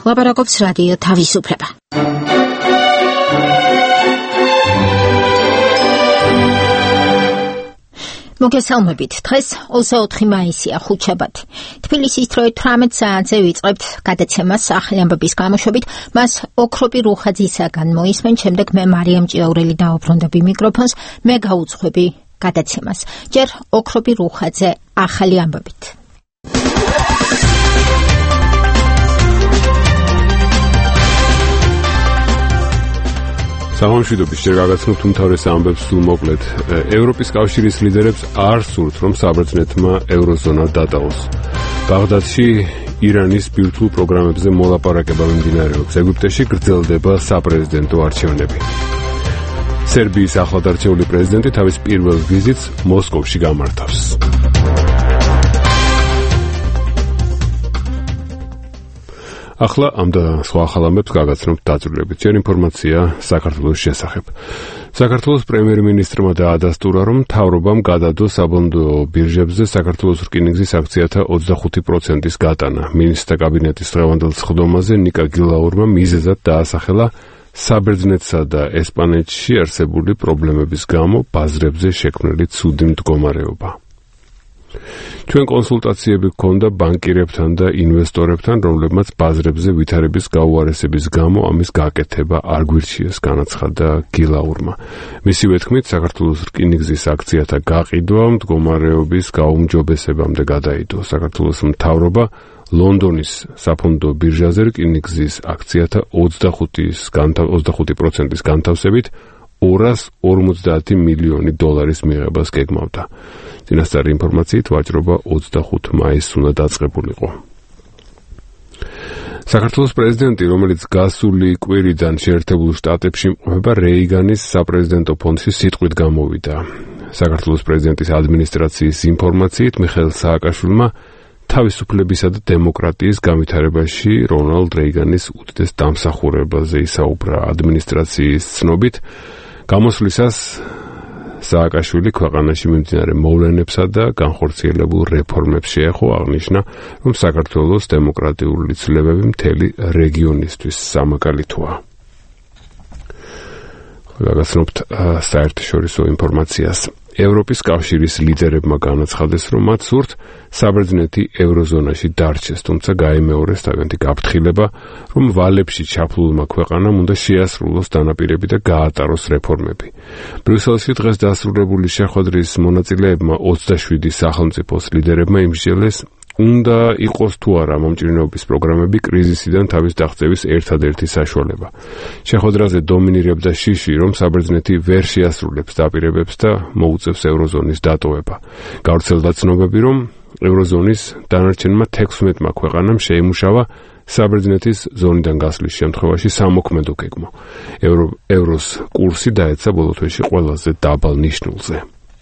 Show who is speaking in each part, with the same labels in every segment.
Speaker 1: ლაპარაკობს რადიო თავისუფლება. მოგესალმებით. დღეს 24 მაისია, ხუთშაბათი. თბილისის დროით 18 საათზე ვიწყებთ გადაცემას ახალი ამბების გამოშვებით. მას ოქროპი რუხაძისაგან მოისმენ, შემდეგ მე მარიამ ჭიაურელი დავუბრუნდები მიკროფონს, მე გაუძღვები გადაცემას. ჯერ ოქროპი რუხაძე ახალი ამბებით.
Speaker 2: სამშვიდობის ჯერ გაგაცნობთ უმთავრეს ამბებს სულ მოკლედ. ევროპის კავშირის ლიდერებს არ სურთ, რომ საბერძნეთმა ევროზონა დატოვოს. ბაღდადში ირანის ბირთვულ პროგრამებზე მოლაპარაკება მიმდინარეობს. ეგვიპტეში გრძელდება საპრეზიდენტო არჩევნები. სერბიის ახლადარჩეული პრეზიდენტი თავის პირველ ვიზიტს მოსკოვში გამართავს. ახლა ამ და სხვა ახალ ამბებს გაგაცნობთ დაწვრილებით. ჯერ ინფორმაცია საქართველოს შესახებ. საქართველოს პრემიერ-მინისტრმა დაადასტურა, რომ მთავრობამ გადადო საბონდო ბირჟებზე საქართველოს რკინიგზის აქციათა 25%-ის გატანა. მინისტრთა კაბინეტის დღევანდელ სხდომაზე ნიკა გილაურმა მიზეზად დაასახელა საბერძნეთსა და ესპანეთში არსებული პრობლემების გამო ბაზრებზე შექმნილი ცუდი მდგომარეობა. ჩვენ კონსულტაციები გქონდა ბანკირებთან და ინვესტორებთან, რომლებმაც ბაზრებზე ვითარების გაუარესების გამო ამის გაკეთება არ გვირჩიეს, განაცხადა გილაურმა. მისივე თქმით, საქართველოს რკინიგზის აქციათა გაყიდვა მდგომარეობის გაუმჯობესებამდე გადაიდო. საქართველოს მთავრობა ლონდონის საფონდო ბირჟაზე რკინიგზის აქციათა 25%-ის განთავსებით $250 მილიონი მიღებას გეგმავდა. წინასწარი ინფორმაციით ვაჭრობა 25 მაისს უნდა დაწყებულიყო. საქართველოს პრეზიდენტი, რომელიც გასული კვირიდან შეერთებულ შტატებში იმყოფება, რეიგანის საპრეზიდენტო ფონდში სიტყვით გამოვიდა. საქართველოს პრეზიდენტის ადმინისტრაციის ინფორმაციით, მიხეილ სააკაშვილმა თავისუფლებისა და დემოკრატიის განვითარებაში რონალდ რეიგანის უდიდეს დამსახურებაზე ისაუბრა. ადმინისტრაციის ცნობით, გამოსვლისას სააკაშვილი ქვეყანაში მიმდინარე მოვლენებსა და განხორციელებულ რეფორმებს შეეხო, აღნიშნა, რომ საქართველოს დემოკრატიული ცვლილებები მთელი რეგიონისთვის სამაგალითოა. გაგაცნობთ საერთაშორისო ინფორმაციას. ევროპის კავშირის ლიდერებმა განაცხადეს, რომ მათ სურთ საბერძნეთი ევროზონაში დარჩეს, თუმცა გაიმეორეს თავიანთი გაფრთხილება, რომ ვალებში ჩაფლულმა ქვეყანამ უნდა შეასრულოს დანაპირები და გაატაროს რეფორმები. ბრიუსელში დღეს დასრულებული შეხვედრის მონაწილეებმა 27 სახელმწიფოს ლიდერებმა იმსჯელეს, უნდა იყოს თუ არა მომჭრინობის პროგრამები კრიზისიდან თავის დაღწევის ერთადერთი საშუალება. შეხვედრაზე დომინირებდა შიში, რომ საბერძნეთი ვერ შეასრულებს დაპირებებს და მოუწევს ევროზონის დატოვება. გავრცელდა ცნობები, რომ ევროზონის დანარჩენმა 16 ქვეყანამ შეიმუშავა საბერძნეთის ზონიდან გასვლის შემთხვევაში სამოქმედო გეგმა. ევროს კურსი დაეცა ბოლო თვეში ყველაზე დაბალ ნიშნულზე.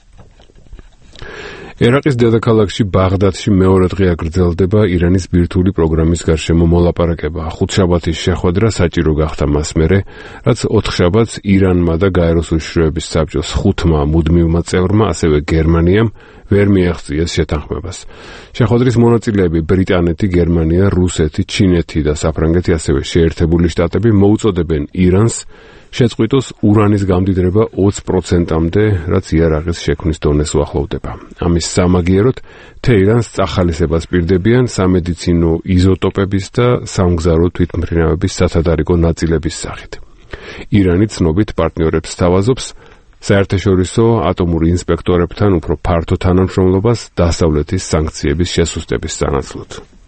Speaker 2: ერაყის დედაქალაქში ბაღდადში მეორე დღეა გრძელდება ირანის ბირთვული პროგრამის გარშემო მოლაპარაკება. ხუთშაბათის შეხვედრა საჭირო გახდა მას მერე, რაც ოთხშაბათს ირანმა და გაეროს უშიშროების საბჭოს 5 მუდმივმა წევრმა, ასევე გერმანიამ ვერ მიაღწიეს შეთანხმებას. შეხვედრის მონაწილეები ბრიტანეთი, გერმანია, რუსეთი, ჩინეთი და საფრანგეთი, ასევე შეერთებული შტატები მოუწოდებენ ირანს შეწყვიტოს ურანის გამდიდრება 20%-მდე, რაც იარაღის შექმნის დონეს უახლოვდება. ამის სამაგიეროდ თეირანს წახალისებას პირდებიან სამედიცინო იზოტოპების და სამგზავრო თვითმფრინავების სათადარიგო ნაწილების სახით. ირანი ცნობით პარტნიორებს სთავაზობს საერთაშორისო ატომური ინსპექტორებთან უფრო ფართო თანამშრომლობას დასავლეთის სანქციების შესუსტების სანაცვლოდ.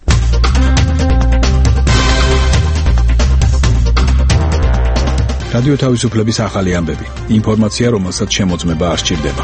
Speaker 3: რადიო თავისუფლების ახალი ამბები. ინფორმაცია, რომელსაც შემოწმება არ სჭირდება.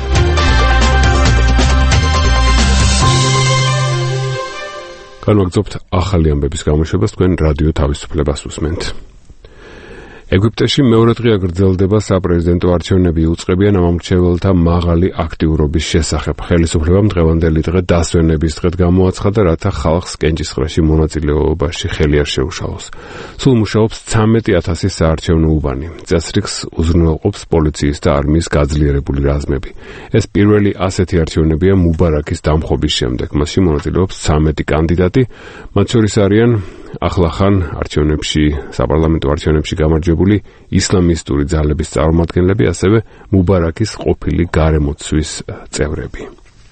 Speaker 2: განვაგრძობთ ახალი ამბების გამოშვებას, თქვენ რადიო თავისუფლებას უსმენთ. ეგვიპტეში მეორე დღეა გრძელდება საპრეზიდენტო არჩევნები, უწყებიან ამომრჩეველთა მაღალი აქტიურობის შესახებ. ხელისუფლებამ დღევანდელი დღე დასვენების დღედ გამოაცხადა, რათა ხალხს კენჭისყრაში მონაწილეობაში ხელი არ შეუშალოს. სულ მუშაობს 13,000 საარჩევნო უბანი. წესრიგს უზრუნველყოფს პოლიციის და არმიის გაძლიერებული რაზმები. ეს პირველი ასეთი არჩევნებია მუბარაკის დამხობის შემდეგ. მასში მონაწილეობს 13 კანდიდატი, მათ შორის არიან ახლახან საპარლამენტო არჩევნებში გამარჯვებული ისლამისტური ძალების წარმომადგენლები, ასევე მუბარაკის ყოფილი გარემოცვის წევრები.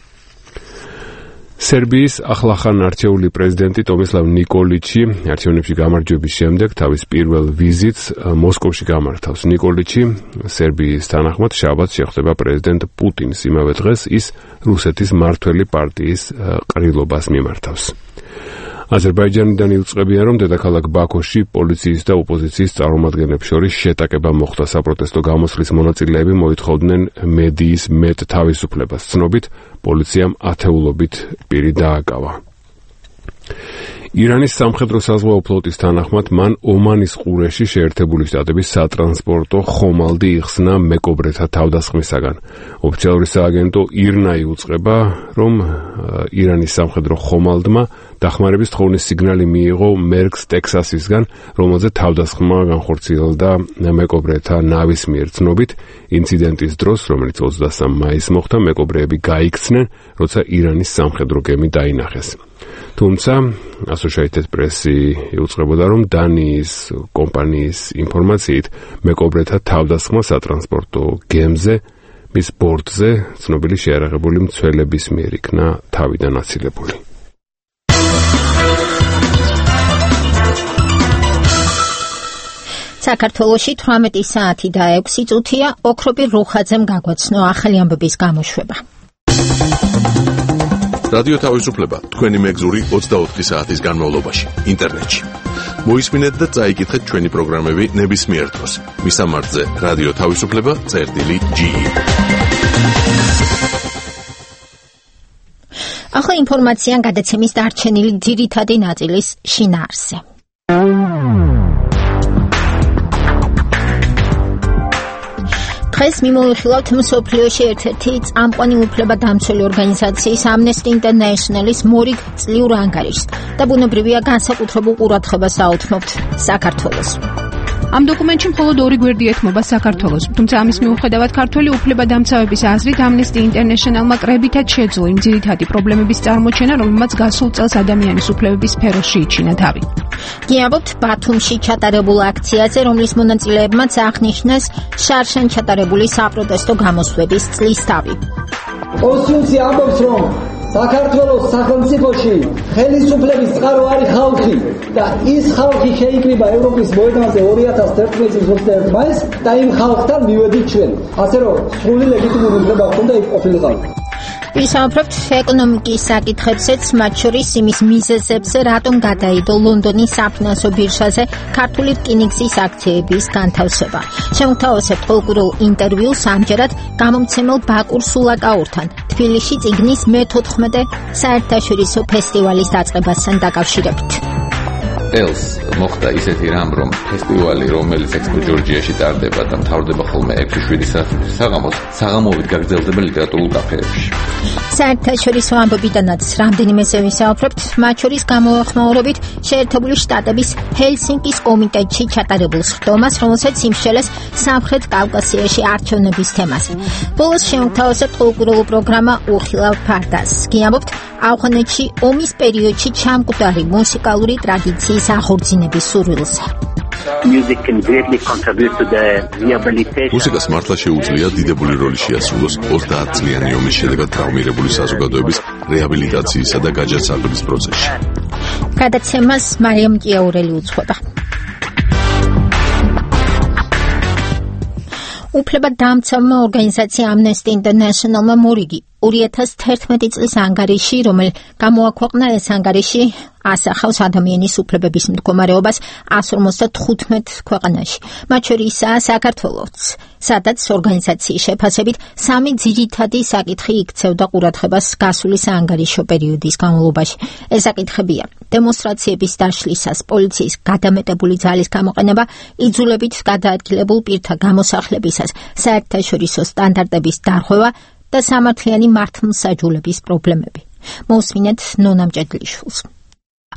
Speaker 2: სერბიის ახლახან არჩეული პრეზიდენტი ტომისლავ ნიკოლიჩი არჩევნებში გამარჯვების შემდეგ თავის პირველ ვიზიტს მოსკოვში გამართავს. ნიკოლიჩი სერბიის თანახმად შაბათს შეხვდება პრეზიდენტ პუტინს. იმავე დღეს ის რუსეთის მართველი პარტიის ყრილობას მიმართავს. აზერბაიჯანიდან იუწყებიან, რომ დედაქალაქ ბაქოში პოლიციის და ოპოზიციის წარმომადგენლებს შორის შეტაკება მოხდა. საპროტესტო გამოსვლის მონაწილეები მოითხოვდნენ მედიის მეტ თავისუფლებას. ცნობით, პოლიციამ ათეულობით პირი დააკავა. ირანის სამხედრო-საზღვაო ფლოტის თანახმად მან ომანის ყურეში შეერთებული შტატების სატრანსპორტო ხომალდი იხსნა მეკობრეთა თავდასხმისაგან. ოფიციალური სააგენტო ირნა იუწყება, რომ ირანის სამხედრო ხომალდმა დახმარების თხოვნის სიგნალი მიიღო მერკს ტექსასისგან, რომელზე თავდასხმა განხორციელდა მეკობრეთა ნავის მიერ. ცნობით, ინციდენტის დროს, რომელიც 23 მაისს მოხდა, მეკობრეები გაიქცნენ, როცა ირანის სამხედრო გემი დაინახეს. თუმცა, Associated Press-ი იუწყებოდა, რომ დანიის კომპანიის ინფორმაციით მეკობრეთა თავდასხმა სატრანსპორტო გემზე, მის ბორტზე ცნობილი შეიარაღებული მცველების მიერ იქნა თავიდან აცილებული.
Speaker 1: საქართველოში 18 საათი და 6 წუთია ოქროპი რუხაძემ გაგვაცნო ახალი ამბების გამოშვება.
Speaker 4: რადიო თავისუფლება თქვენი მეგზური 24 საათის განმავლობაში ინტერნეტში. მოისმინეთ და წაიკითხეთ ჩვენი პროგრამები ნებისმიერ დროს. მისამართზე რადიო თავისუფლება.ge.
Speaker 1: ახლა ინფორმაცია გადაცემის დარჩენილი ძირითადი ნაწილის შინაარსზე. დღეს მიმოვიხილავთ მსოფლიოში ერთ-ერთი წამყვანი უფლებადამცველი ორგანიზაციის Amnesty International-ის მორიგ წლიურ ანგარიშს და ბუნებრივია განსაკუთრებულ ყურადღებას აუთმობთ საქართველოს.
Speaker 5: ამ დოკუმენტში მხოლოდ ორი გვერდი ეთმობა საქართველოს, თუმცა ამის მიუხედავად ქართველი უფლებადამცავების აზრით Amnesty International-მა კრებითად შეძლო იმ ძირითადი პრობლემების წარმოჩენა, რომელმაც გასულ წელს ადამიანის უფლებების სფეროში იჩინა თავი.
Speaker 1: გიამბობთ ბათუმში ჩატარებულ აქციაზე, რომლის მონაწილეებმაც აღნიშნეს შარშან ჩატარებული საპროტესტო გამოსვლების წლისთავი.
Speaker 6: კონსტიტუცია ამბობს, რომ საქართველოს სახელმწიფოში ხელისუფლების წყარო არის ხალხი და ის ხალხი შეიკრიბა ევროპის მოედანზე 2011 წლის 21 მაისს და იმ ხალხთან მივედით ჩვენ. ასე რომ სრული ლეგიტიმური უფლება ჰქონდა იქ ყოფილიყავი.
Speaker 1: ვისაუბრებთ ეკონომიკის საკითხებზეც, მათ შორის იმის მიზეზებზე, რატომ გადაიდო ლონდონის საფინანსო ბირჟაზე ქართული რკინიგზის აქციების განთავსება. შევთავაზებთ პოლიტიკურ ინტერვიუს ამჯერად გამომცემელ ბაკურ სულაკაურთან თბილისში წიგნის მე-14 საერთაშორისო ფესტივალის დაწყებასთან დაკავშირებით.
Speaker 7: ელს მოხდა ისეთი რამ, რომ ფესტივალი, რომელიც ექსპო ჯორჯიაში ტარდება და მთავრდება ხოლმე 6-7 საღამოს, საღამოობით გაგრძელდება ლიტერატურულ კაფეებში.
Speaker 1: საერთაშორისო ამბობიდანაც რამდენიმეზე ვისაუბრებთ, მათ შორის გამოეხმაურებით შეერთებული შტატების ჰელსინკის კომიტეტში ჩატარებულ სხდომას, რომელსაც იმსჯელეს სამხრეთ კავკასიაში არჩევნების თემას. ბოლოს შევთავაზებთ კულტურულ პროგრამა უხილავ ფარდას. გიამბობთ ავღანეთში ომის პერიოდში ჩამკვდარი მუსიკალური ტრადიციის აღორძინების სურვილზე.
Speaker 4: მუსიკას მართლა შეუძლია დიდებული როლი შეასრულოს 30 წლიანი ომის შედეგად ტრავმირებული საზოგადოების რეაბილიტაციისა და გაჯანსაღების პროცესში.
Speaker 1: გადაცემას მარიამ ჭიაურელი უძღვება. უფლებადამცავმა ორგანიზაცია Amnesty International-მა მორიგი 2011 წლის ანგარიში, რომელიც გამოაქვეყნა, ეს ანგარიში ასახავს ადამიანის უფლებების მდგომარეობას 155 ქვეყანაში. მათ შორისაა საქართველოც, სადაც ორგანიზაციის შეფასებით 3 ძირითადი საკითხი იქცევდა ყურადღებას გასული საანგარიშო პერიოდის განმავლობაში. ეს საკითხებია: დემონსტრაციების დაშლისას პოლიციის გადამეტებული ძალის გამოყენება, იძულებით გადაადგილებულ პირთა გამოსახლებისას საერთაშორისო სტანდარტების დარღვევა და სამართლიანი მართლმსაჯულების პრობლემები. მოусმინეთ ნონა მჭედლიშვილს.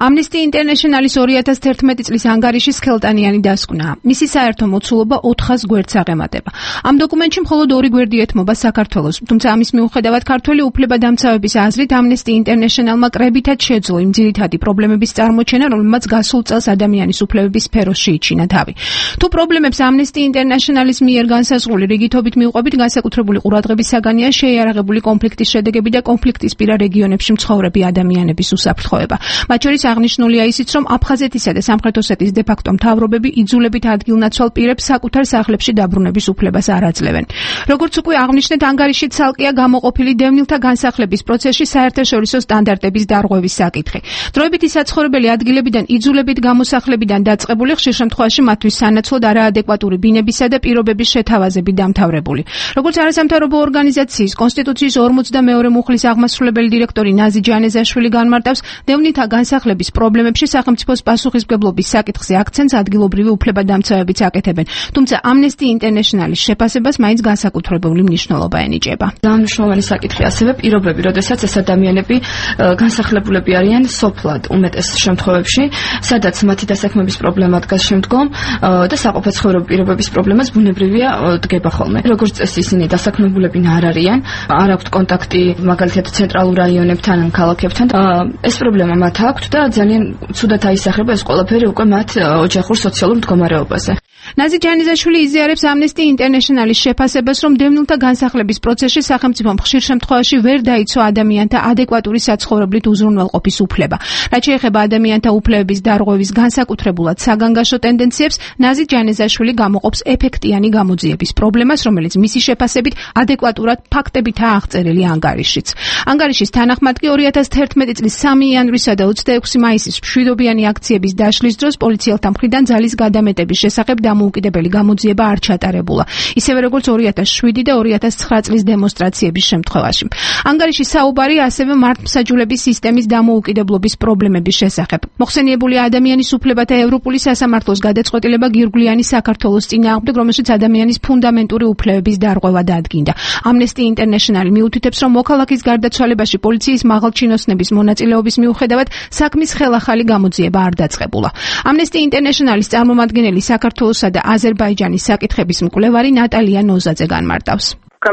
Speaker 5: Amnesty International-ის 2011 წლის ანგარიშის ხელტანიანი დასკვნა. მისი საერთო მოცულობა 400 გვერდს აღემატება. Ამ დოკუმენტში მხოლოდ 2 გვერდი ეთმობა საქართველოს, თუმცა ამის მიუხედავად ქართველი უფლებადამცავების აზრით Amnesty International-მა კრებითად შეძლო იმ ძირითადი პრობლემების წარმოჩენა, რომლებმაც გასულ წელს ადამიანის უფლებების სფეროში იჩინა თავი. თუ პრობლემებს Amnesty International-ის მიერ განსაზღვრული რიგითობით მიუყვებით, განსაკუთრებული ყურადღების საგანია შეიარაღებული კონფლიქტის შედეგები და კონფლიქტისპირა რეგიონებში მცხოვრები ადამიანების უსაფრთხოება. მათ შორის აღნიშნულია ისიც, რომ აფხაზეთისა და სამხრეთ ოსეთის დე-ფაქტო მთავრობები იძულებით ადგილნაცვალ პირებს საკუთარ სახლებში დაბრუნების უფლებას არ აძლევენ. Როგორც უკვე აღნიშნეთ, ანგარიში ცალკეა გამოყოფილი დევნილთა განსახლების პროცესში საერთაშორისო სტანდარტების დარღვევის საკითხი. დროებითი საცხოვრებელი ადგილებიდან იძულებით გამოსახლებიდან დაწყებული, ხშირ შემთხვევაში მათთვის სანაცვლოდ არაადეკვატური ბინებისა და პირობების შეთავაზებით დამთავრებული. Როგორც არასამთავრობო ორგანიზაციის კონსტიტუციის 42 მუხლის აღმასრულებელი დირექტორი ნაზი ჯანეზაშვილი განმარტავს, დევნილთა განსახლების პრობლემებში სახელმწიფოს პასუხისმგებლობის საკითხზე აქცენტს ადგილობრივი უფლებადამცავებიც აკეთებენ. Თუმცა Amnesty International-ის შეფასებას მაინც განსაკუთრებული მნიშვნელობა ენიჭება.
Speaker 8: ძალიან მნიშვნელოვანი საკითხი ასევე პირობები, როდესაც ეს ადამიანები განსახლებულები არიან სოფლად უმეტეს შემთხვევებში, სადაც მათი დასაქმების პრობლემა დგას შემდგომ და საყოფაცხოვრებო პირობების პრობლემას ბუნებრივია დგება ხოლმე. Როგორც წესი ისინი დასაქმებულები არ არიან, არ აქვთ კონტაქტი მაგალითად ცენტრალურ რაიონებთან ან ქალაქებთან. ეს პრობლემა მათ აქვთ და ძალიან ცუდად აისახება ეს ყველაფერი უკვე მათ ოჯახურ სოციალურ მდგომარეობაზე.
Speaker 5: ნაზი ჯანეზაშვილი იზიარებს Amnesty International-ის შეფასებას, რომ დევნილთა განსახლების პროცესში სახელმწიფომ ხშირ შემთხვევაში ვერ დაიცვა ადამიანთა ადეკვატური საცხოვრებლით უზრუნველყოფის უფლება. რაც შეეხება ადამიანთა უფლებების დარღვევის განსაკუთრებულად საგანგაშო ტენდენციებს, ნაზი ჯანეზაშვილი გამოყოფს ეფექტიანი გამოძიების პრობლემას, რომელიც მისი შეფასებით ადეკვატურად ფაქტებითაა აღწერილი ანგარიშშიც. ანგარიშის თანახმად კი 2011 წლის 3 იანვრისა და 26 მაისის მშვიდობიანი აქციების დაშლის დროს პოლიციელთა მხრიდან ძალის გადამეტების შესახებ დამოუკიდებელი გამოძიება არ ჩატარებულა, ისევე როგორც 2007 და 2009 წლის დემონსტრაციების შემთხვევაში. ანგარიში საუბარი ასევე მართლმსაჯულების სისტემის დამოუკიდებლობის პრობლემების შესახებ. მოხსენიებული ადამიანის უფლებათა ევროპული სასამართლოს გადაწყვეტილება გირგვლიანი საქართველოს წინააღმდეგ, რომელშიც ადამიანის ფუნდამენტური უფლებების დარღვევა დადგინდა. Amnesty International მიუთითებს, რომ მოქალაქის გარდაცვალებაში პოლიციის მაღალჩინოსნების მონაწილეობის მიუხედავად საქმის ხელახალი გამოძიება არ დაწყებულა. Amnesty International-ის წარმომადგენელი საქართველოსა და აზერბაიჯანის საკითხების მკვლევარი ნატალია ნოზაძე განმარტავს.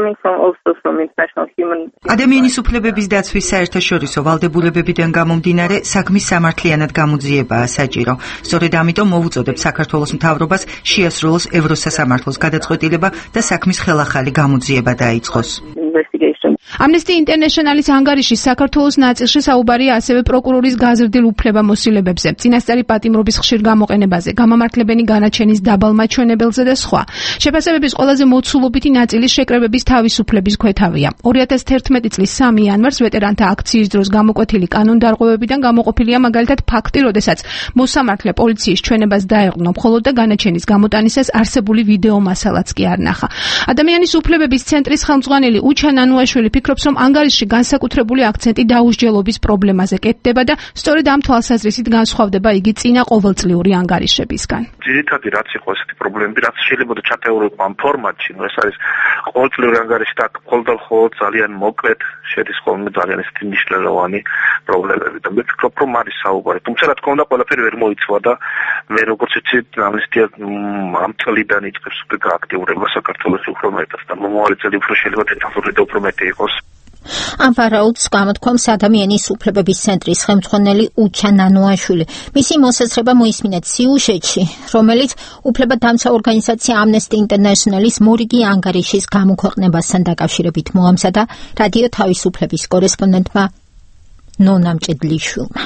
Speaker 9: ადამიანის უფლებების დაცვის საერთაშორისო ვალდებულებებიდან გამომდინარე, საქმის სამართლიანად გამოძიებაა საჭირო. სწორედ ამიტომ მოვუწოდებ საქართველოს მთავრობას შეასრულოს ევროსასამართლოს გადაწყვეტილება და საქმის ხელახალი გამოძიება დაიწყოს.
Speaker 5: Amnesty International-ის ანგარიში საქართველოს ნაწილში საუბარია ასევე პროკურორის გაზრდილ უფლებამოსილებებზე, წინასწარი პატიმრობის ხშირ გამოყენებაზე, გამამართლებელი განაჩენის დაბალ მაჩვენებელზე და სხვა. შეფასებების ყველაზე მოცულობითი ნაწილი შეკრებების თავისუფლების ქვეთავია. 2011 წლის 3 იანვარს ვეტერანთა აქციის დროს გამოკვეთილი კანონდარღვევებიდან გამოყოფილია მაგალითად ფაქტი, როდესაც მოსამართლე პოლიციის ჩვენებას დაეყრდნო მხოლოდ და განაჩენის გამოტანისას არსებული ვიდეო მასალაც კი არ ნახა. ადამიანის უფლებების ცენტრის ხელმძღვანელი უჩა ნანუაშვილი ფიქრობს, რომ ანგარიშში განსაკუთრებული აქცენტი დაუსჯელობის პრობლემაზე კეთდება და სწორედ ამ თვალსაზრისით განსხვავდება იგი წინა ყოველწლიური ანგარიშებისგან.
Speaker 10: ძირითადი რაც იყო ესეთი პრობლემები, რაც შეიძლება ჩატევრება ამ ფორმატში, ეს არის ყოველწლიური ანგარიში და მხოლოდ ძალიან მოკლედ შედის ხოლმე ძალიან ესეთი მნიშვნელოვანი პრობლემები და მე ვფიქრობ, რომ არის საუბარი. თუმცა რა თქმა უნდა, ყველაფერი ვერ მოიცვა და მე როგორც ვთქვით, ამნისტია ამ წლიდან იწყებს უკვე აქტიურობა საქართველოს უფრო მეტად და მომავალი წელი უფრო შეიძლება დეტალურად და უფრო მეტი იყოს.
Speaker 1: ამ ვარაუდს გამოთქვამს ადამიანის უფლებების ცენტრის ხელმძღვანელი უჩა ნანუაშვილი. მისი მოსაზრება მოისმინეთ სიუჟეტში, რომელიც უფლებადამცავ ორგანიზაცია Amnesty International-ის მორიგი ანგარიშის გამოქვეყნებასთან დაკავშირებით მოამზადა რადიო თავისუფლების კორესპონდენტმა ნონა მჭედლიშვილმა.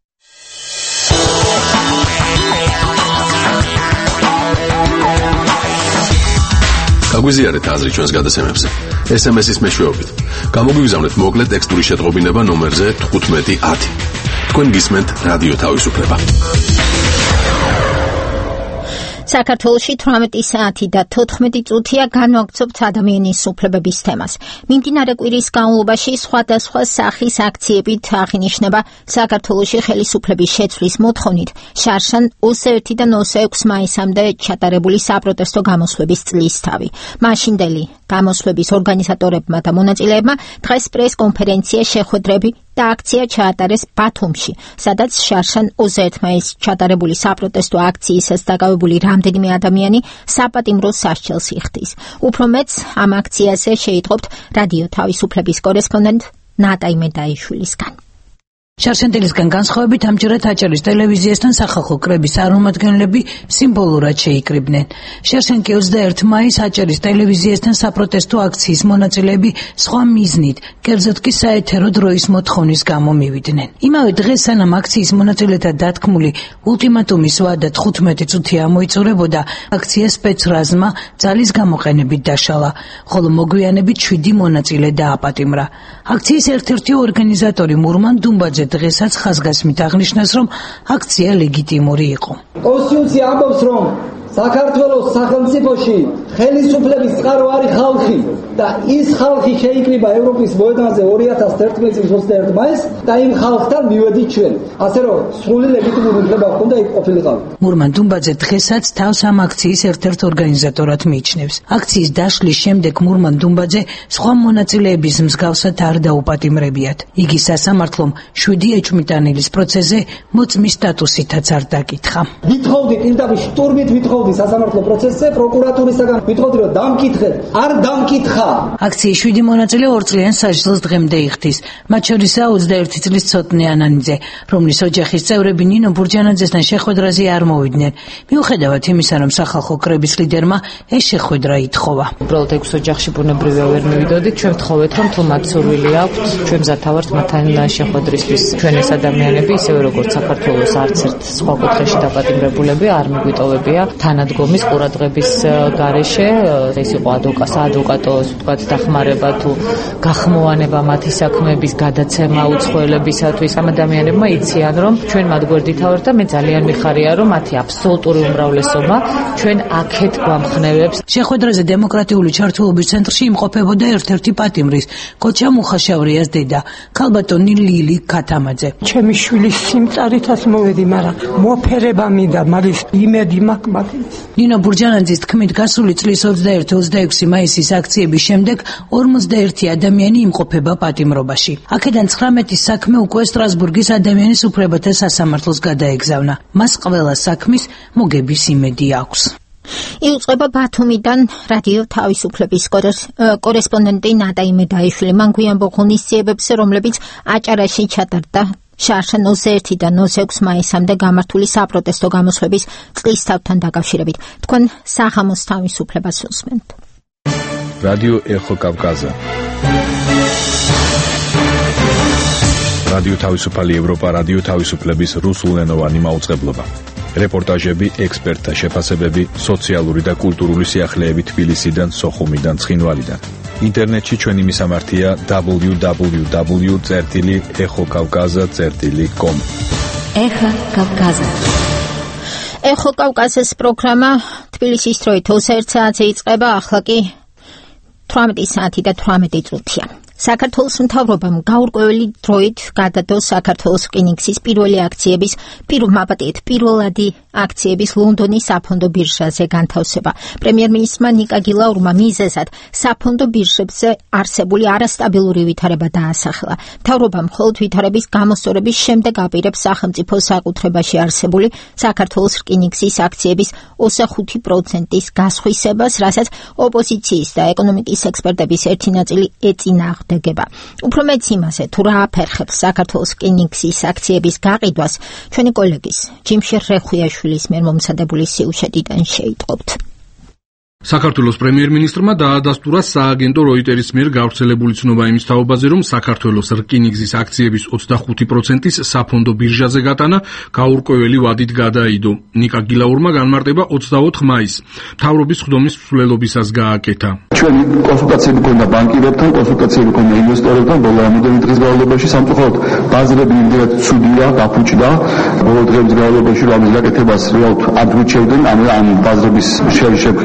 Speaker 4: გაგვიზიარეთ აზრი ჩვენს გადაცემებზე. SMS-ის მეშვეობით. გამოგვიგზავნეთ მოკლე ტექსტური შეტყობინება ნომერზე 1510. თქვენ გისმენთ რადიო თავისუფლება.
Speaker 1: საქართველოში 18 საათი და 14 წუთია განვაგრძობთ ადამიანის უფლებების თემას. მიმდინარე კვირის განმავლობაში სხვადასხვა სახის აქციებით აღინიშნება საქართველოში ხელისუფლების შეცვლის მოთხოვნით შარშან 21-დან 26 მაისამდე ჩატარებული საპროტესტო გამოსვლების წლისთავი. მაშინდელი გამოსვლების ორგანიზატორებმა და მონაწილეებმა დღეს პრეს-კონფერენცია შეხვედრები და აქცია ჩაატარეს ბათუმში, სადაც შარშან 21 მაისს ჩატარებული საპროტესტო აქციისას დაკავებული რამდენიმე ადამიანი საპატიმრო სასჯელს იხდის. უფრო მეც ამ აქციაზე შეიტყობთ რადიო თავისუფლების კორესპონდენტ ნატაი მედაიშვილისგან.
Speaker 11: შარშანტელისგან განსხვავებით ამჯერად აჭარის ტელევიზიასთან სახალხო კრების წარმომადგენლები სიმბოლურად შეიკრიბნენ. შარშანკი 21 მაისს აჭარის ტელევიზიასთან საპროტესტო აქციის მონაწილეები სხვა მიზნით, კერძოდ კი საეთერო დროის მოთხოვნის გამო მივიდნენ. იმავე დღეს სანამ აქციის მონაწილეთა დათქმული ულტიმატუმის ვადა 15 წუთი ამოიწურებოდა, აქცია სპეცრაზმა ძალის გამოყენებით დაშალა, ხოლო მოგვიანებით 7 მონაწილე დააპატიმრა. აქციის ერთ-ერთი ორგანიზატორი მურმან დუმბაძე დღესაც ხაზგასმით აღნიშნავს, რომ აქცია ლეგიტიმური იყო.
Speaker 6: კონსტიტუცია ამბობს, რომ საქართველოს სახელმწიფოში ხელისუფლების წყარო არის ხალხი და ის ხალხი შეიკრიბა ევროპის მოედანზე 2011 წლის 21 მაისს და იმ ხალხთან მივედით ჩვენ. ასე რომ სრული ლეგიტიმური უფლება ჰქონდა იქ ყოფილიყავი.
Speaker 11: მურმან დუმბაძე დღესაც თავს ამ აქციის ერთ-ერთ ორგანიზატორად მიიჩნევს. აქციის დაშლის შემდეგ მურმან დუმბაძე სხვა მონაწილეების მსგავსად არ დაუპატიმრებიათ. იგი სასამართლომ 7 ეჭვმიტანილის პროცესზე მოწმის სტატუსითაც არ დაკითხა.
Speaker 6: ვითხოვდი პირდაპირ შტურმით სასამართლო პროცესზე პროკურატურისაგან ვითხოვდი რომ დამკითხეთ, არ დამკითხა.
Speaker 11: აქციის 7 მონაწილე 2 წლიან სასჯელს დღემდე იხდის. მათ შორისაა 21 წლის ცოტნე ანანიძე, რომლის ოჯახის წევრები ნინო ბურჯანაძესთან შეხვედრაზე არ მოვიდნენ. მიუხედავად იმისა, რომ სახალხო კრების ლიდერმა ეს შეხვედრა ითხოვა.
Speaker 12: უბრალოდ 6 ოჯახში ბუნებრივია ვერ მივიდოდით, ჩვენ ვთხოვეთ, რომ თუ მათ სურვილი აქვთ, ჩვენ მზად ვართ მათთან შეხვედრისთვის. ჩვენ ეს ადამიანები, ისევე როგორც საქართველოს არც ერთ სხვა კუთხეში დაპატიმრებულები არ მიგვიტოვებია თანადგომის ყურადღების გარეშე. ეს იყო ადვოკატო, ვთქვათ, დახმარება თუ გახმოვანება მათი საქმეების გადაცემა უცხოელებისათვის. ამ ადამიანებმა იციან, რომ ჩვენ მათ გვერდითა ვართ და მე ძალიან მიხარია, რომ მათი აბსოლუტური უმრავლესობა ჩვენ აქეთ გვამხნევებს.
Speaker 11: შეხვედრაზე დემოკრატიული ჩართულობის ცენტრში იმყოფებოდა ერთ-ერთი პატიმრის, კოჩა მუხაშავრიას დედა, ქალბატონი ლილი ქათამაძე.
Speaker 13: ჩემი შვილის სიმწარითაც მოვედი, მაგრამ მოფერება მინდა, მალის იმედი მაქვს.
Speaker 11: ნინო ბურჯანაძის თქმით, გასული წლის 21-26 მაისის აქციების შემდეგ 51 ადამიანი იმყოფება პატიმრობაში. აქედან 19-ის საქმე უკვე სტრასბურგის ადამიანის უფლებათა სასამართლოს გადაეგზავნა. მას ყველა საქმის მოგების იმედი აქვს.
Speaker 1: იუწყება ბათუმიდან რადიო თავისუფლების კორესპონდენტი ნატაი მედაიშვილი. მან გვიანბო ღონისძიებებზე, რომლებიც აჭარაში ჩატარდა შარშან 21-დან 26 მაისამდე გამართული საპროტესტო გამოსვლების წლისთავთან დაკავშირებით. თქვენ საღამოს თავისუფლებას უსმენთ.
Speaker 3: რადიო ეხო კავკაზა. რადიო თავისუფალი ევროპა, რადიო თავისუფლების რუსულენოვანი მაუწყებლობა. რეპორტაჟები, ექსპერტთა შეფასებები, სოციალური და კულტურული სიახლეები თბილისიდან, სოხუმიდან, ცხინვალიდან. ინტერნეტში ჩვენი მისამართია www.ეხოკავკაზა.com.
Speaker 1: ეხა კავკაზა. ეხო კავკაზას პროგრამა თბილისის დროით 21 საათზე იწყება, ახლა კი 18 საათი და 18 წუთია. საქართველოს მთავრობამ გაურკვეველი დროით გადადო საქართველოს რკინიგზის პირველი აქციების ლონდონის საფონდო ბირჟაზე განთავსება. პრემიერ-მინისტრმა ნიკა გილაურმა მიზეზად საფონდო ბირჟებზე არსებული არასტაბილური ვითარება დაასახელა. მთავრობამ მხოლოდ ვითარების გამოსწორების შემდეგ აპირებს სახელმწიფო საკუთრებაში არსებული საქართველოს რკინიგზის აქციების 25%-ის გასხვისებას, რასაც ოპოზიციის და ეკონომიკის ექსპერტების ერთი ნაწილი ეწინააღმდეგება. უფრო მეც იმაზე, თუ რა აფერხებს საქართველოს რკინიგზის აქციების გაყიდვას, ჩვენი კოლეგის ჯიმშერ რეხუიაშვილის მიერ მომზადებული სიუჟეტიდან შეიტყობთ.
Speaker 14: საქართველოს პრემიერ-მინისტრმა დაადასტურა სააგენტო როიტერის მიერ გავრცელებული ცნობა იმის თაობაზე, რომ საქართველოს რკინიგზის აქციების 25%-ის საფონდო ბირჟაზე გატანა გაურკვეველი ვადით გადაიდო. ნიკა გილაურმა განმარტება 24 მაისს მთავრობის ხდომის მსვლელობისას გააკეთა.
Speaker 15: ჩვენი კონსულტაციები გქონდა ბანკირებთან, კონსულტაციები გქონდა ინვესტორებთან, ბოლო რამოდენიმე დღის განმავლობაში სამწუხაროდ ბაზრები იმდენად ცუდია, გაფუჭდა, ბოლო დღეების განმავლობაში რამის გაკეთებას რეალურად არ გვიჩევდნენ, ამ ბაზრების შეხედვარე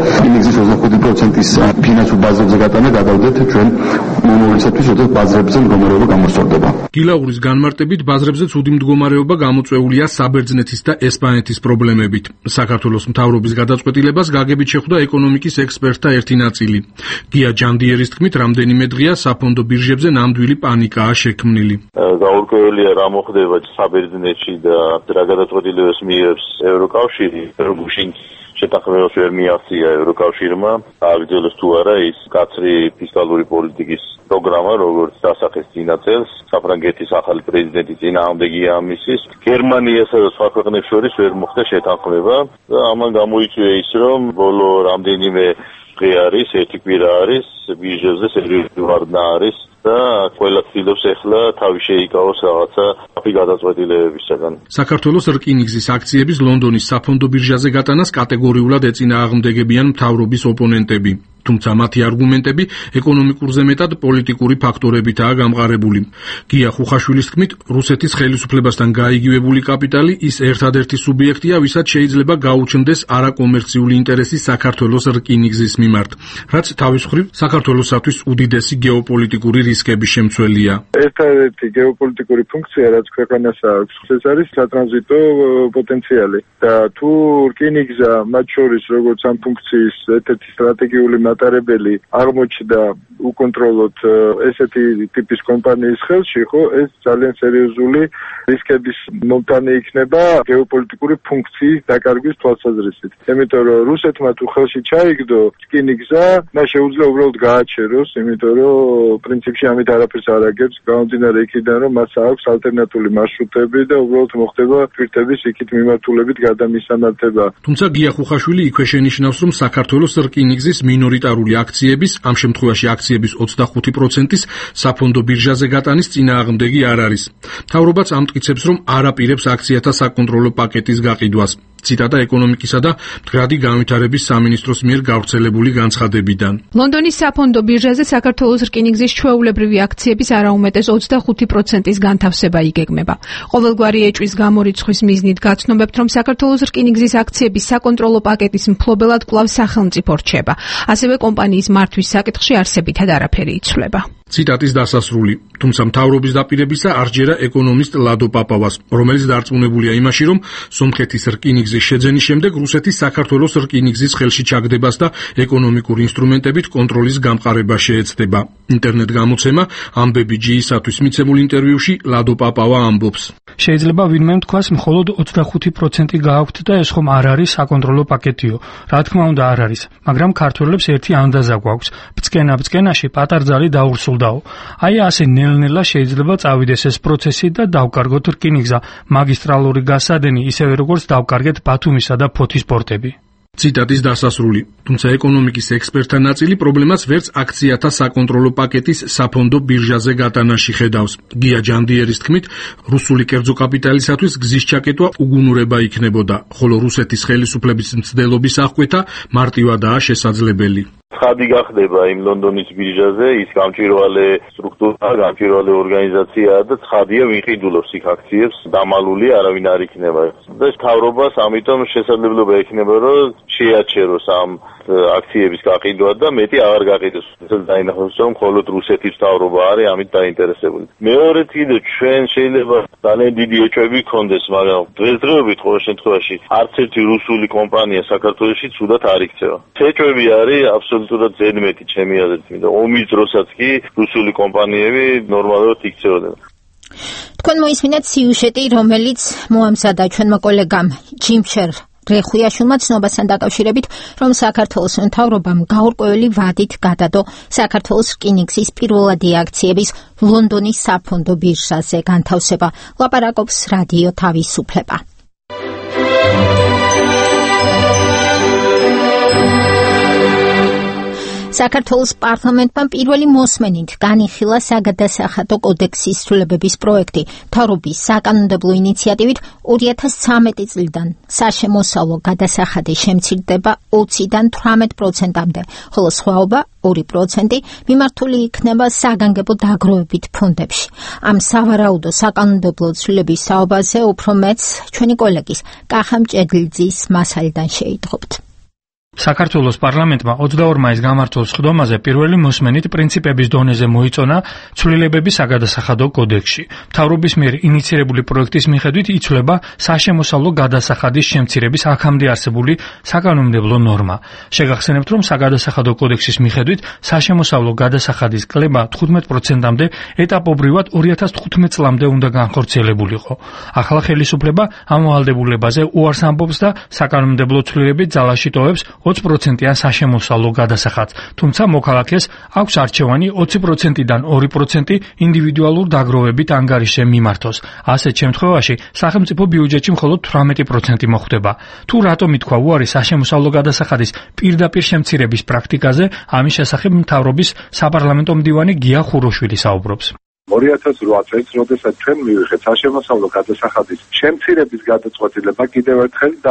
Speaker 15: რკინიგზის 25%-ის ფინანსურ ბაზრებზე გატანა გადავდეთ ჩვენ მომავლისათვის, როდესაც ბაზრებზე მდგომარეობა გამოსწორდება.
Speaker 14: გილაურის განმარტებით ბაზრებზე ცუდი მდგომარეობა გამოწვეულია საბერძნეთის და ესპანეთის პრობლემებით. საქართველოს მთავრობის გადაწყვეტილებას გაგებით შეხვდა ეკონომიკის ექსპერტთა ერთი ნაწილი. გია ჯანდიერის თქმით, რამდენიმე დღეა საფონდო ბირჟებზე ნამდვილი პანიკაა შექმნილი.
Speaker 16: გაურკვეველია რა მოხდება საბერძნეთში და რა გადაწყვეტილებას მიიღებს ევროკავშირი, გუშინ შეთანხმებას ვერ მიაღწია ევროკავშირმა, აგრძელოს თუ არა ის კაცრი ფისკალური პოლიტიკის პროგრამა, როგორც დასახეს წინა წელს, საფრანგეთის ახალი პრეზიდენტი წინააღმდეგია ამისის. გერმანიასა და სხვა ქვეყნებს შორის ვერ მოხდა შეთანხმება და ამან გამოიწვია ის, რომ ბოლო რამდენიმე დღე არის, ერთი კვირა არის, ბირჟებზე სერიოზული ვარდნა არის და ყველა ცდილობს ახლა თავი შეიკავოს რაღაცა გადაწყვეტილებებისაგან.
Speaker 14: საქართველოს რკინიგზის აქციების ლონდონის საფონდო ბირჟაზე გატანას კატეგორიულად ეწინააღმდეგებიან მთავრობის ოპონენტები. თუმცა მათი არგუმენტები ეკონომიკურზე მეტად პოლიტიკური ფაქტორებითაა გამყარებული. გია ხუხაშვილის თქმით, რუსეთის ხელისუფლებასთან გაიგივებული კაპიტალი ის ერთადერთი სუბიექტია, ვისაც შეიძლება გაუჩნდეს არაკომერციული ინტერესი საქართველოს რკინიგზის მიმართ, რაც თავის მხრივ საქართველოსათვის უდიდესი გეოპოლიტიკური რისკების შემცველია.
Speaker 17: ერთადერთი გეოპოლიტიკური ფუნქცია, რაც ქვეყანას აქვს, ეს არის სატრანზიტო პოტენციალი და თუ რკინიგზა მათ შორის როგორც ამ ფუნქციის ერთ-ერთი სტრატეგიული მატარებელი აღმოჩნდა უკონტროლოდ ესეთი ტიპის კომპანიის ხელში, ხო, ეს ძალიან სერიოზული რისკების მომტანი იქნება გეოპოლიტიკური ფუნქციის დაკარგვის თვალსაზრისით. იმიტომ რომ რუსეთმა თუ ხელში ჩაიგდო რკინიგზა, მას შეუძლია უბრალოდ გააჩეროს, იმიტომ რომ პრინციპში ამით არაფერს არ აგებს, გამომდინარე იქიდან რომ მას აქვს ალტერნატიული მარშრუტები და უბრალოდ მოხდება ტვირთების იქით მიმართულებით გადამისამართება.
Speaker 14: თუმცა გია ხუხაშვილი იქვე შენიშნავს, რომ საქართველოს რკინიგზის მინორიტარული აქციების, ამ შემთხვევაში აქციების 25%-ის საფონდო ბირჟაზე გატანის წინააღმდეგი არ არის. მთავრობაც ამტკიცებს, რომ არ აპირებს აქციათა საკონტროლო პაკეტის გაყიდვას. ციტატა ეკონომიკისა და მდგრადი განვითარების სამინისტროს მიერ გავრცელებული განცხადებიდან.
Speaker 5: ლონდონის საფონდო ბირჟაზე საქართველოს რკინიგზის ჩვეულებრივი აქციების არაუმეტეს 25%-ის განთავსება იგეგმება. ყოველგვარი ეჭვის გამორიცხვის მიზნით გაცნობებთ, რომ საქართველოს რკინიგზის აქციების საკონტროლო პაკეტის მფლობელად კვლავ სახელმწიფო რჩება. ასევე კომპანიის მართვის საკითხში არსებითად არაფერი იცვლება. ციტატის დასასრული. თუმცა მთავრობის დაპირებისა არ ჯერა ეკონომისტ ლადო პაპავას, რომელიც დარწმუნებულია იმაში, რომ სომხეთის რკინიგზის შეძენის შემდეგ რუსეთის საქართველოს რკინიგზის ხელში ჩაგდებას და ეკონომიკური ინსტრუმენტებით კონტროლის გამყარება შეეცდება. ინტერნეტ გამოცემა ამბები ჯიისათვის მიცემულ ინტერვიუში ლადო პაპავა ამბობს.
Speaker 18: შეიძლება ვინმე თქვას მხოლოდ 25% გააქვთ და ეს ხომ არ არის საკონტროლო პაკეტიო. რა თქმა უნდა არ არის, მაგრამ ქართველებს ერთი ანდაზა გვაქვს. ბწკენა-ბწკენაში პატარძალი დაურსულდაო. აი ასე ნელ-ნელა შეიძლება წავიდეს ეს პროცესი და დავკარგოთ რკინიგზა, მაგისტრალური გასადენი, ისევე როგორც დავკარგეთ ბათუმისა და ფოთის პორტები.
Speaker 14: ციტატის დასასრული. თუმცა ეკონომიკის ექსპერტთა ნაწილი პრობლემას ვერც აქციათა საკონტროლო პაკეტის საფონდო ბირჟაზე გატანაში ხედავს. გია ჯანდიერის თქმით, რუსული კერძო კაპიტალისათვის გზის ჩაკეტვა უგუნურება იქნებოდა, ხოლო რუსეთის ხელისუფლების მცდელობის აღკვეთა მარტივადაა შესაძლებელი.
Speaker 16: ცხადი გახდება იმ ლონდონის ბირჟაზე ის გამჭვირვალე სტრუქტურა, გამჭვირვალე ორგანიზაციაა და ცხადია ვინ ყიდულობს იქ აქციებს, დამალული არავინ არ იქნება. და მთავრობას ამიტომ შესაძლებლობა ექნება, რომ შეაჩეროს ამ აქციების გაყიდვა და მეტი აღარ გაყიდოს. ეს დაინახოს, რომ მხოლოდ რუსეთის მთავრობა არის ამით დაინტერესებული. მეორედ კიდე ჩვენ შეიძლება ძალიან დიდი ეჭვები გქონდეს, მაგრამ დღესდღეობით ყოველ შემთხვევაში არც ერთი რუსული კომპანია საქართველოში ცუდად არ იქცევა. ეჭვები არის აბსოლუტურად ზედმეტი ჩემი აზრით და ომის დროსაც კი რუსული კომპანიები ნორმალურად იქცეოდნენ.
Speaker 1: თქვენ მოისმინეთ სიუჟეტი, რომელიც მოამზადა ჩვენმა კოლეგამ ჯიმშერ რეხუიაშვილმა ცნობასთან დაკავშირებით, რომ საქართველოს მთავრობამ გაურკვეველი ვადით გადადო საქართველოს რკინიგზის პირველადი აქციების ლონდონის საფონდო ბირჟაზე განთავსება. ლაპარაკობს რადიო თავისუფლება. საქართველოს პარლამენტმა პირველი მოსმენით განიხილა საგადასახადო კოდექსის ცვლილებების პროექტი. მთავრობის საკანონმდებლო ინიციატივით 2013 წლიდან საშემოსავლო გადასახადი შემცირდება 20-დან 18%-მდე, ხოლო სხვაობა 2% მიმართული იქნება საგანგებო დაგროვებით ფონდებში. ამ სავარაუდო საკანონმდებლო ცვლილების საუბარზე უფრო მეტს ჩვენი კოლეგის კახა მჭედლიძის მასალიდან შეიტყობთ.
Speaker 18: საქართველოს პარლამენტმა 22 მაისს გამართულ სხდომაზე პირველი მოსმენით პრინციპების დონეზე მოიწონა ცვლილებები საგადასახადო კოდექსში. მთავრობის მიერ ინიცირებული პროექტის მიხედვით იცვლება საშემოსავლო გადასახადის შემცირების აქამდე არსებული საკანონმდებლო ნორმა. შეგახსენებთ, რომ საგადასახადო კოდექსის მიხედვით საშემოსავლო გადასახადის კლება 15%-მდე ეტაპობრივად 2015 წლამდე უნდა განხორციელებულიყო. ახლა ხელისუფლება ამ ვალდებულებაზე უარს ამბობს და საკანონმდებლო ცვლილებით ძალაში ტოვებს 20%-იან საშემოსავლო გადასახადს, თუმცა მოქალაქეს აქვს არჩევანი 20%-დან 2% ინდივიდუალურ დაგროვებით ანგარიშზე მიმართოს. ასეთ შემთხვევაში სახელმწიფო ბიუჯეტში მხოლოდ 18% მოხვდება. თუ რატომ ითქვა უარი საშემოსავლო გადასახადის პირდაპირ შემცირების პრაქტიკაზე, ამის შესახებ მთავრობის საპარლამენტო მდივანი გია ხუროშვილი საუბრობს.
Speaker 19: 2008 წელს, როდესაც ჩვენ მივიღეთ საშემოსავლო გადასახადის შემცირების გადაწყვეტილება კიდევ ერთხელ და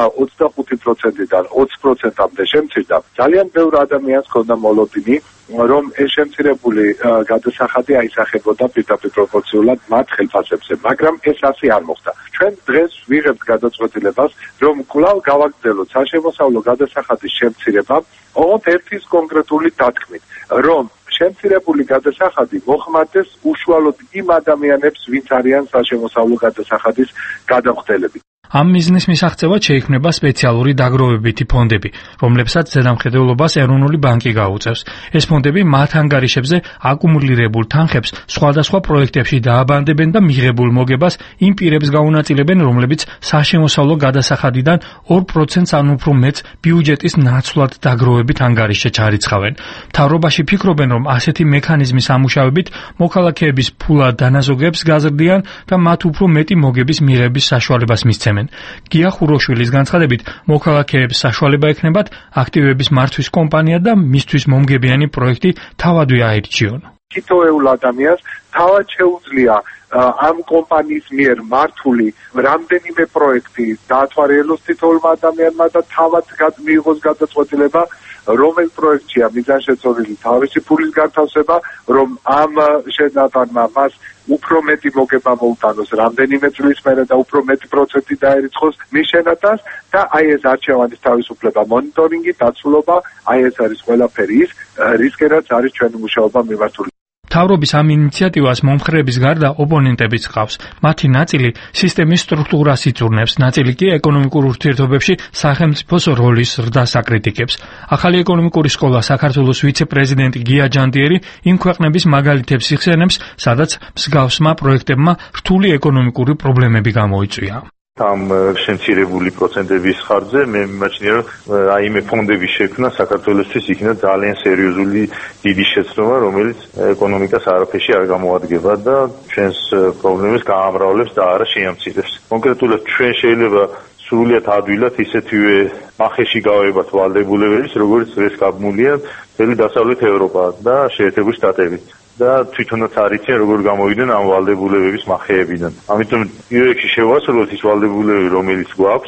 Speaker 19: 25%-დან 20%-მდე შემცირდა, ძალიან ბევრ ადამიანს ჰქონდა მოლოდინი, რომ ეს შემცირებული გადასახადი აისახებოდა პირდაპირ პროპორციულად მათ ხელფასებზე, მაგრამ ეს ასე არ მოხდა. ჩვენ დღეს ვიღებთ გადაწყვეტილებას, რომ კვლავ გავაგრძელოთ საშემოსავლო გადასახადის შემცირება, ოღონდ ერთის კონკრეტული დათქმით, რომ შემცირებული გადასახადი მოხმარდეს უშუალოდ იმ ადამიანებს, ვინც არიან საშემოსავლო გადასახადის გადამხდელები.
Speaker 18: ამ მიზნის მისაღწევად შეიქმნება სპეციალური დაგროვებითი ფონდები, რომლებსაც ზედამხედველობას ეროვნული ბანკი გაუწევს. ეს ფონდები მათ ანგარიშებზე აკუმულირებულ თანხებს სხვადასხვა პროექტებში დააბანდებენ და მიღებულ მოგებას იმ პირებს გაუნაწილებენ, რომლებიც საშემოსავლო გადასახადიდან 2%-ს ან უფრო მეტს ბიუჯეტის ნაცვლად დაგროვებით ანგარიშზე ჩარიცხავენ. მთავრობაში ფიქრობენ, რომ ასეთი მექანიზმის ამუშავებით მოქალაქეების ფულად დანაზოგებს გაზრდიან და მათ უფრო მეტი მოგების მიღების საშუალებას მისცემენ. გია ხუროშვილის განცხადებით, მოქალაქეებს საშუალება ექნებათ აქტივების მართვის კომპანია და მისთვის მომგებიანი პროექტი თავადვე აირჩიონ.
Speaker 19: თითოეულ ადამიანს თავად შეუძლია ამ კომპანიის მიერ მართული რამდენიმე პროექტი დაათვალიეროს თითოეულმა ადამიანმა და თავად მიიღოს გადაწყვეტილება, რომელ პროექტშია მიზანშეწონილი თავისი ფულის განთავსება, რომ ამ შენატანმა მას უფრო მეტი მოგება მოუტანოს რამდენიმე წლის მერე და უფრო მეტი პროცენტი დაერიცხოს მის შენატანს და აი ეს არჩევანის თავისუფლება, მონიტორინგი, დაცულობა, აი ეს არის ყველაფერი ის, რისკერაც არის ჩვენი მუშაობა მიმართული.
Speaker 18: მთავრობის ამ ინიციატივას მომხრეების გარდა ოპონენტებიც ჰყავს. მათი ნაწილი სისტემის სტრუქტურას იწურნებს, ნაწილი კი ეკონომიკურ ურთიერთობებში სახელმწიფოს როლის ზრდას აკრიტიკებს. ახალი ეკონომიკური სკოლა საქართველოს ვიცე-პრეზიდენტი გია ჯანდიერი იმ ქვეყნების მაგალითებს იხსენებს, სადაც მსგავსმა პროექტებმა რთული ეკონომიკური პრობლემები გამოიწვია.
Speaker 16: ამ შემცირებული პროცენტების ხარჯზე მე მიმაჩნია, რომ აი მე ფონდების შექმნა საქართველოსთვის იქნა ძალიან სერიოზული დიდი შეცდომა, რომელიც ეკონომიკას არაფერში არ გამოადგება და ჩვენს პრობლემებს გაამრავლებს და არა შეამცირებს. კონკრეტულად ჩვენ შეიძლება სრულიად ადვილად ისეთივე მახეში გავებათ ვალდებულებების, როგორც ეს გაბმულია მთელი დასავლეთ ევროპა და შეერთებული შტატები. და თვითონაც არიციან როგორ გამოვიდნენ ამ ვალდებულებების მახეებიდან. ამიტომ პირველში შევასრულოთ ის ვალდებულებები, რომელიც გვაქვს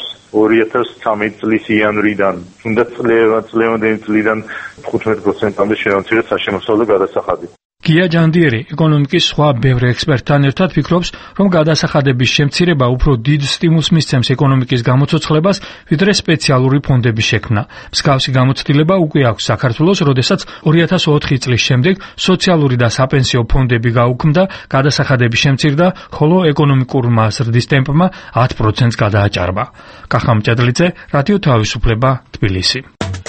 Speaker 16: 2013 წლის იანვრიდან, თუნდაც წლევანდელი წლიდან 15%-მდე შეამცირეთ საშემოსავლო გადასახადი.
Speaker 18: გია ჯანდიერი ეკონომიკის სხვა ბევრ ექსპერტთან ერთად ფიქრობს, რომ გადასახადების შემცირება უფრო დიდ სტიმულს მისცემს ეკონომიკის გამოცოცხლებას, ვიდრე სპეციალური ფონდების შექმნა. მსგავსი გამოცდილება უკვე აქვს საქართველოს, როდესაც 2004 წლის შემდეგ სოციალური და საპენსიო ფონდები გაუქმდა, გადასახადები შემცირდა, ხოლო ეკონომიკურმა ზრდის ტემპმა 10%-ს გადააჭარბა. კახამ ჭედლიძე, რადიო თავისუფლება, თბილისი.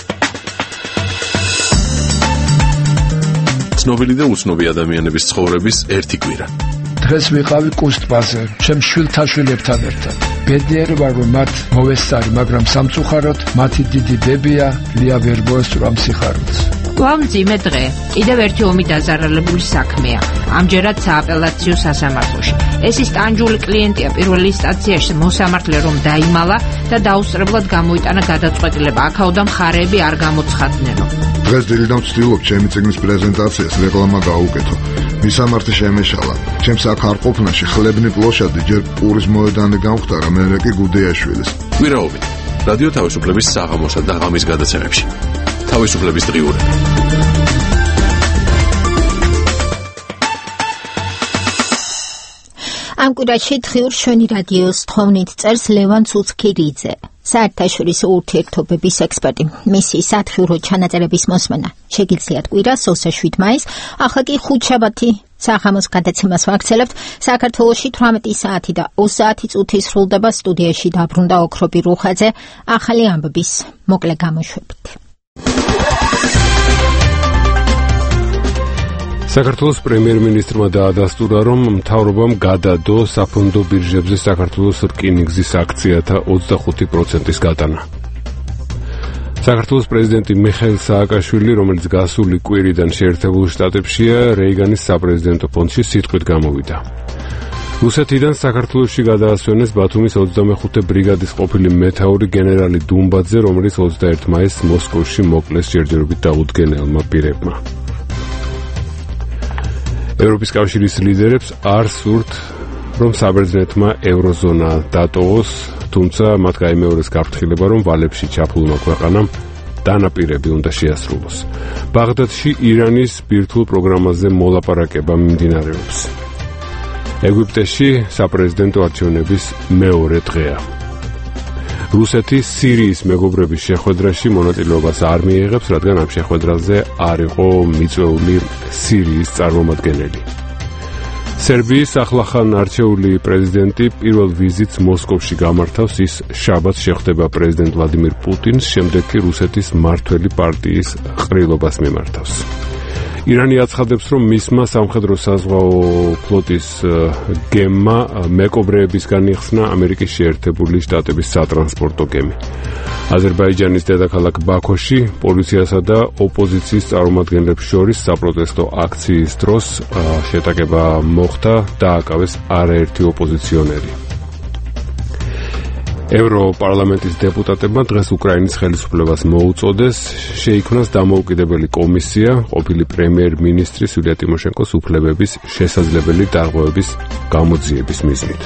Speaker 4: ცნობილი და უცნობი ადამიანების ცხოვრების ერთი კვირა.
Speaker 20: დღეს ვიყავი კუსტბაზე, ჩემ შვილთაშვილებთან ერთად. ბედნიერი ვარ, რომ მათ მოვესწარი, მაგრამ სამწუხაროდ მათი დიდი დებია ლია ვერ მოესწრო ამ სიხარულს.
Speaker 21: კვლავ მძიმე დღე, კიდევ ერთი ომი დაზარალებული საქმეა, ამჯერად სააპელაციო სასამართლოში. ეს ის ტანჯული კლიენტია პირველ ინსტანციაში მოსამართლე რომ დაიმალა და დაუსწრებლად გამოიტანა გადაწყვეტილება, აქაოდა მხარეები არ გამოცხადნენო.
Speaker 22: დღეს დილიდან ვცდილობ ჩემი წიგნის პრეზენტაციას რეკლამა გაუკეთო. მისამართი შემეშალა. ჩემს აქ არ ყოფნაში ხლებნი პლოშადი ჯერ პურის მოედანი გამختარა, მერე კი გუდეაშვილის.
Speaker 4: კვირაობით რადიო თავისუფლების საღამოსა და ღამის გადაცემებში. თავისუფლების დღიურები.
Speaker 1: ამ კვირაში დღიურ შვენი რადიოს თხოვნით წერს ლევან ცუცქირიძე, საერთაშორისო ურთიერთობების ექსპერტი. მისი სათხიურო ჩანაწერების მოსმენა შეგიძლიათ კვირას 27 მაისს, ახლა კი ხუთშაბათი საღამოს გადაცემას ვაქცელებთ. საქართველოში 18 საათი და 20 საათი წუთი სრულდება. სტუდიაში დაბრუნდა ოქრობი რუხაძე ახალი ამბების მოკლე გამოშვებით.
Speaker 2: საქართველოს პრემიერ-მინისტრმა დაადასტურა, რომ მთავრობამ გადადო საფონდო ბირჟებზე საქართველოს რკინიგზის აქციათა 25%-ის გატანა. საქართველოს პრეზიდენტი მიხაილ სააკაშვილი, რომელიც გასული კვირიდან შეერთებულ შტატებშია, რეიგანის საპრეზიდენტო ფონდში სიტყვით გამოვიდა. რუსეთიდან საქართველოში გადაასვენეს ბათუმის 25 ბრიგადის ყოფილი მეთაური გენერალი დუმბაძე, რომელიც 21 მაისს მოსკოვში მოკლეს ჯერჯერობით დაუდგენელმა პირებმა. ევროპის კავშირის ლიდერებს არ სურთ, რომ საბერძნეთმა ევროზონა დატოვოს, თუმცა მათ გაიმეორეს გაფრთხილება, რომ ვალებში ჩაფლულმა ქვეყანამ დანაპირები უნდა შეასრულოს. ბაღდადში ირანის ბირთვულ პროგრამაზე მოლაპარაკება მიმდინარეობს. ეგვიპტეში საპრეზიდენტო არჩევნების მეორე დღეა. რუსეთი სირიის მეგობრების შეხვედრაში მონაწილეობას არ მიიღებს, რადგან ამ შეხვედრაზე არ იყო მიწვეული სირიის წარმომადგენელი. სერბიის ახლახან არჩეული პრეზიდენტი პირველ ვიზიტს მოსკოვში გამართავს. ის შაბათს შეხვდება პრეზიდენტ ვლადიმირ პუტინს, შემდეგ კი რუსეთის მმართველი პარტიის ყრილობას მიმართავს. ირანი აცხადებს, რომ მისმა სამხედრო-საზღვაო ფლოტის გემმა მეკობრეებისგან იხსნა ამერიკის შეერთებული შტატების სატრანსპორტო გემი. აზერბაიჯანის დედაქალაქ ბაქოში პოლიციასა და ოპოზიციის წარმომადგენლებს შორის საპროტესტო აქციის დროს შეტაკება მოხდა, დააკავეს არაერთი ოპოზიციონერი. ევროპარლამენტის დეპუტატებმა დღეს უკრაინის ხელისუფლებას მოუწოდეს შეიქმნას დამოუკიდებელი კომისია ყოფილი პრემიერ-მინისტრის იულია ტიმოშენკოს უფლებების შესაძლებელი დარღვევების გამოძიების მიზნით.